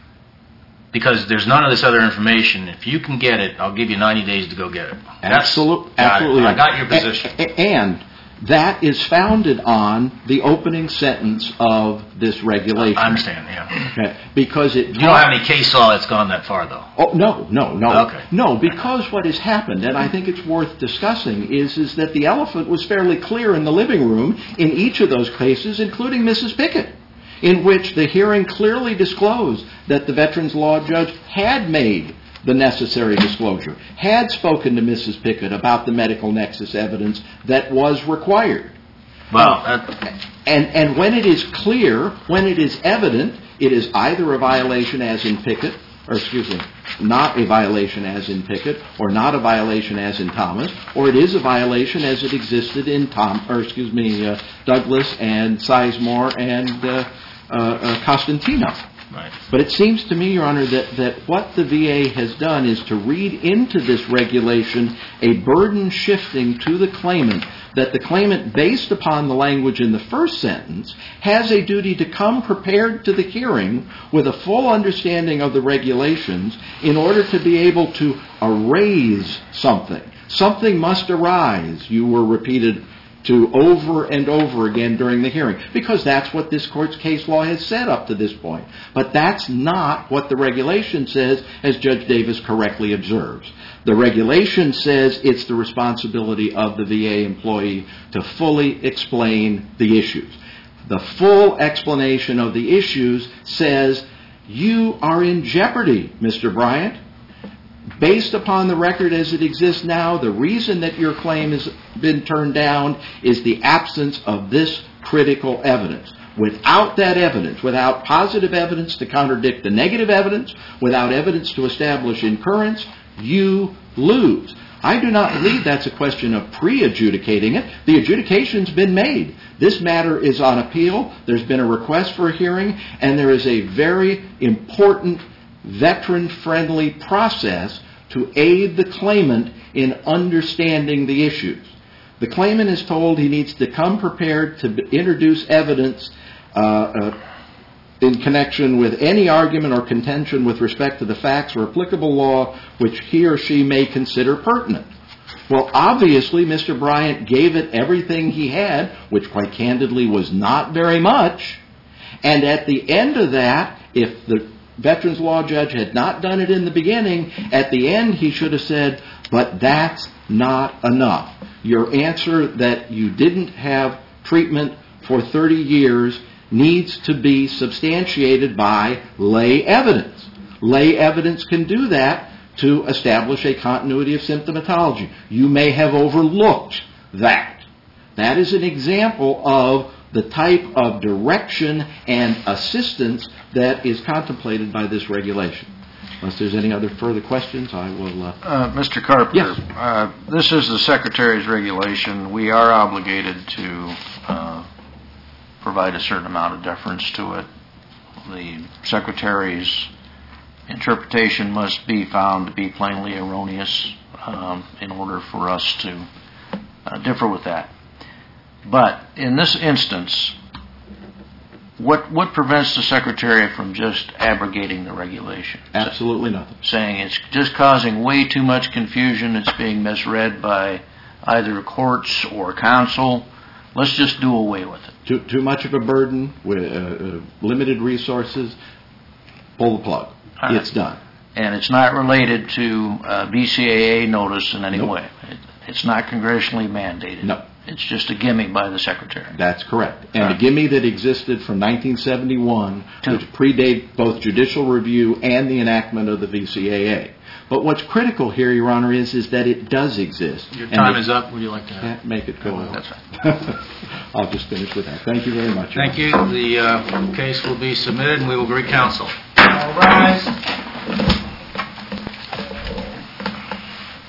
because there's none of this other information. If you can get it, I'll give you 90 days to go get it. Absolutely. I got your position. And that is founded on the opening sentence of this regulation. I understand, yeah. Okay. Because it... You don't have any case law that's gone that far, though. Oh, no. Okay. No, because what has happened, and I think it's worth discussing, is that the elephant was fairly clear in the living room in each of those cases, including Mrs. Pickett, in which the hearing clearly disclosed that the Veterans Law Judge had made the necessary disclosure, had spoken to Mrs. Pickett about the medical nexus evidence that was required. Well, and when it is clear, when it is evident, it is either a violation as in Pickett, or not a violation as in Pickett, or not a violation as in Thomas, or it is a violation as it existed in Douglas and Sizemore and Costantino. right. But it seems to me, Your Honor, that what the VA has done is to read into this regulation a burden shifting to the claimant, that the claimant, based upon the language in the first sentence, has a duty to come prepared to the hearing with a full understanding of the regulations in order to be able to erase something. Something must arise, you were repeated to over and over again during the hearing, because that's what this Court's case law has said up to this point. But that's not what the regulation says, as Judge Davis correctly observes. The regulation says it's the responsibility of the VA employee to fully explain the issues. The full explanation of the issues says, you are in jeopardy, Mr. Bryant. Based upon the record as it exists now, the reason that your claim has been turned down is the absence of this critical evidence. Without that evidence, without positive evidence to contradict the negative evidence, without evidence to establish incurrence, you lose. I do not believe that's a question of pre-adjudicating it. The adjudication's been made. This matter is on appeal. There's been a request for a hearing, and there is a very important veteran-friendly process to aid the claimant in understanding the issues. The claimant is told he needs to come prepared to introduce evidence in connection with any argument or contention with respect to the facts or applicable law which he or she may consider pertinent. Well, obviously, Mr. Bryant gave it everything he had, which quite candidly was not very much. And at the end of that, if the Veterans Law judge had not done it in the beginning, at the end he should have said, but that's not enough. Your answer that you didn't have treatment for 30 years needs to be substantiated by lay evidence. Lay evidence can do that to establish a continuity of symptomatology. You may have overlooked that. That is an example of the type of direction and assistance that is contemplated by this regulation. Unless there's any other further questions, I will... Mr. Carpenter, Yes. This is the Secretary's regulation. We are obligated to provide a certain amount of deference to it. The Secretary's interpretation must be found to be plainly erroneous in order for us to differ with that. But in this instance, what prevents the Secretary from just abrogating the regulation? Absolutely nothing. Saying it's just causing way too much confusion, it's being misread by either courts or counsel. Let's just do away with it. Too much of a burden with limited resources, pull the plug. Right. It's done. And it's not related to BCAA notice in any Nope. way. It's not congressionally mandated. No. It's just a gimme by the Secretary. That's correct. And Right. the gimme that existed from 1971, which predate both judicial review and the enactment of the VCAA. But what's critical here, Your Honor, is that it does exist. Your And time it is up. Would you like to have? can't make it go on. That's right. I'll just finish with that. Thank you very much. Your Thank Honor. you. The case will be submitted and we will recounsel. All rise.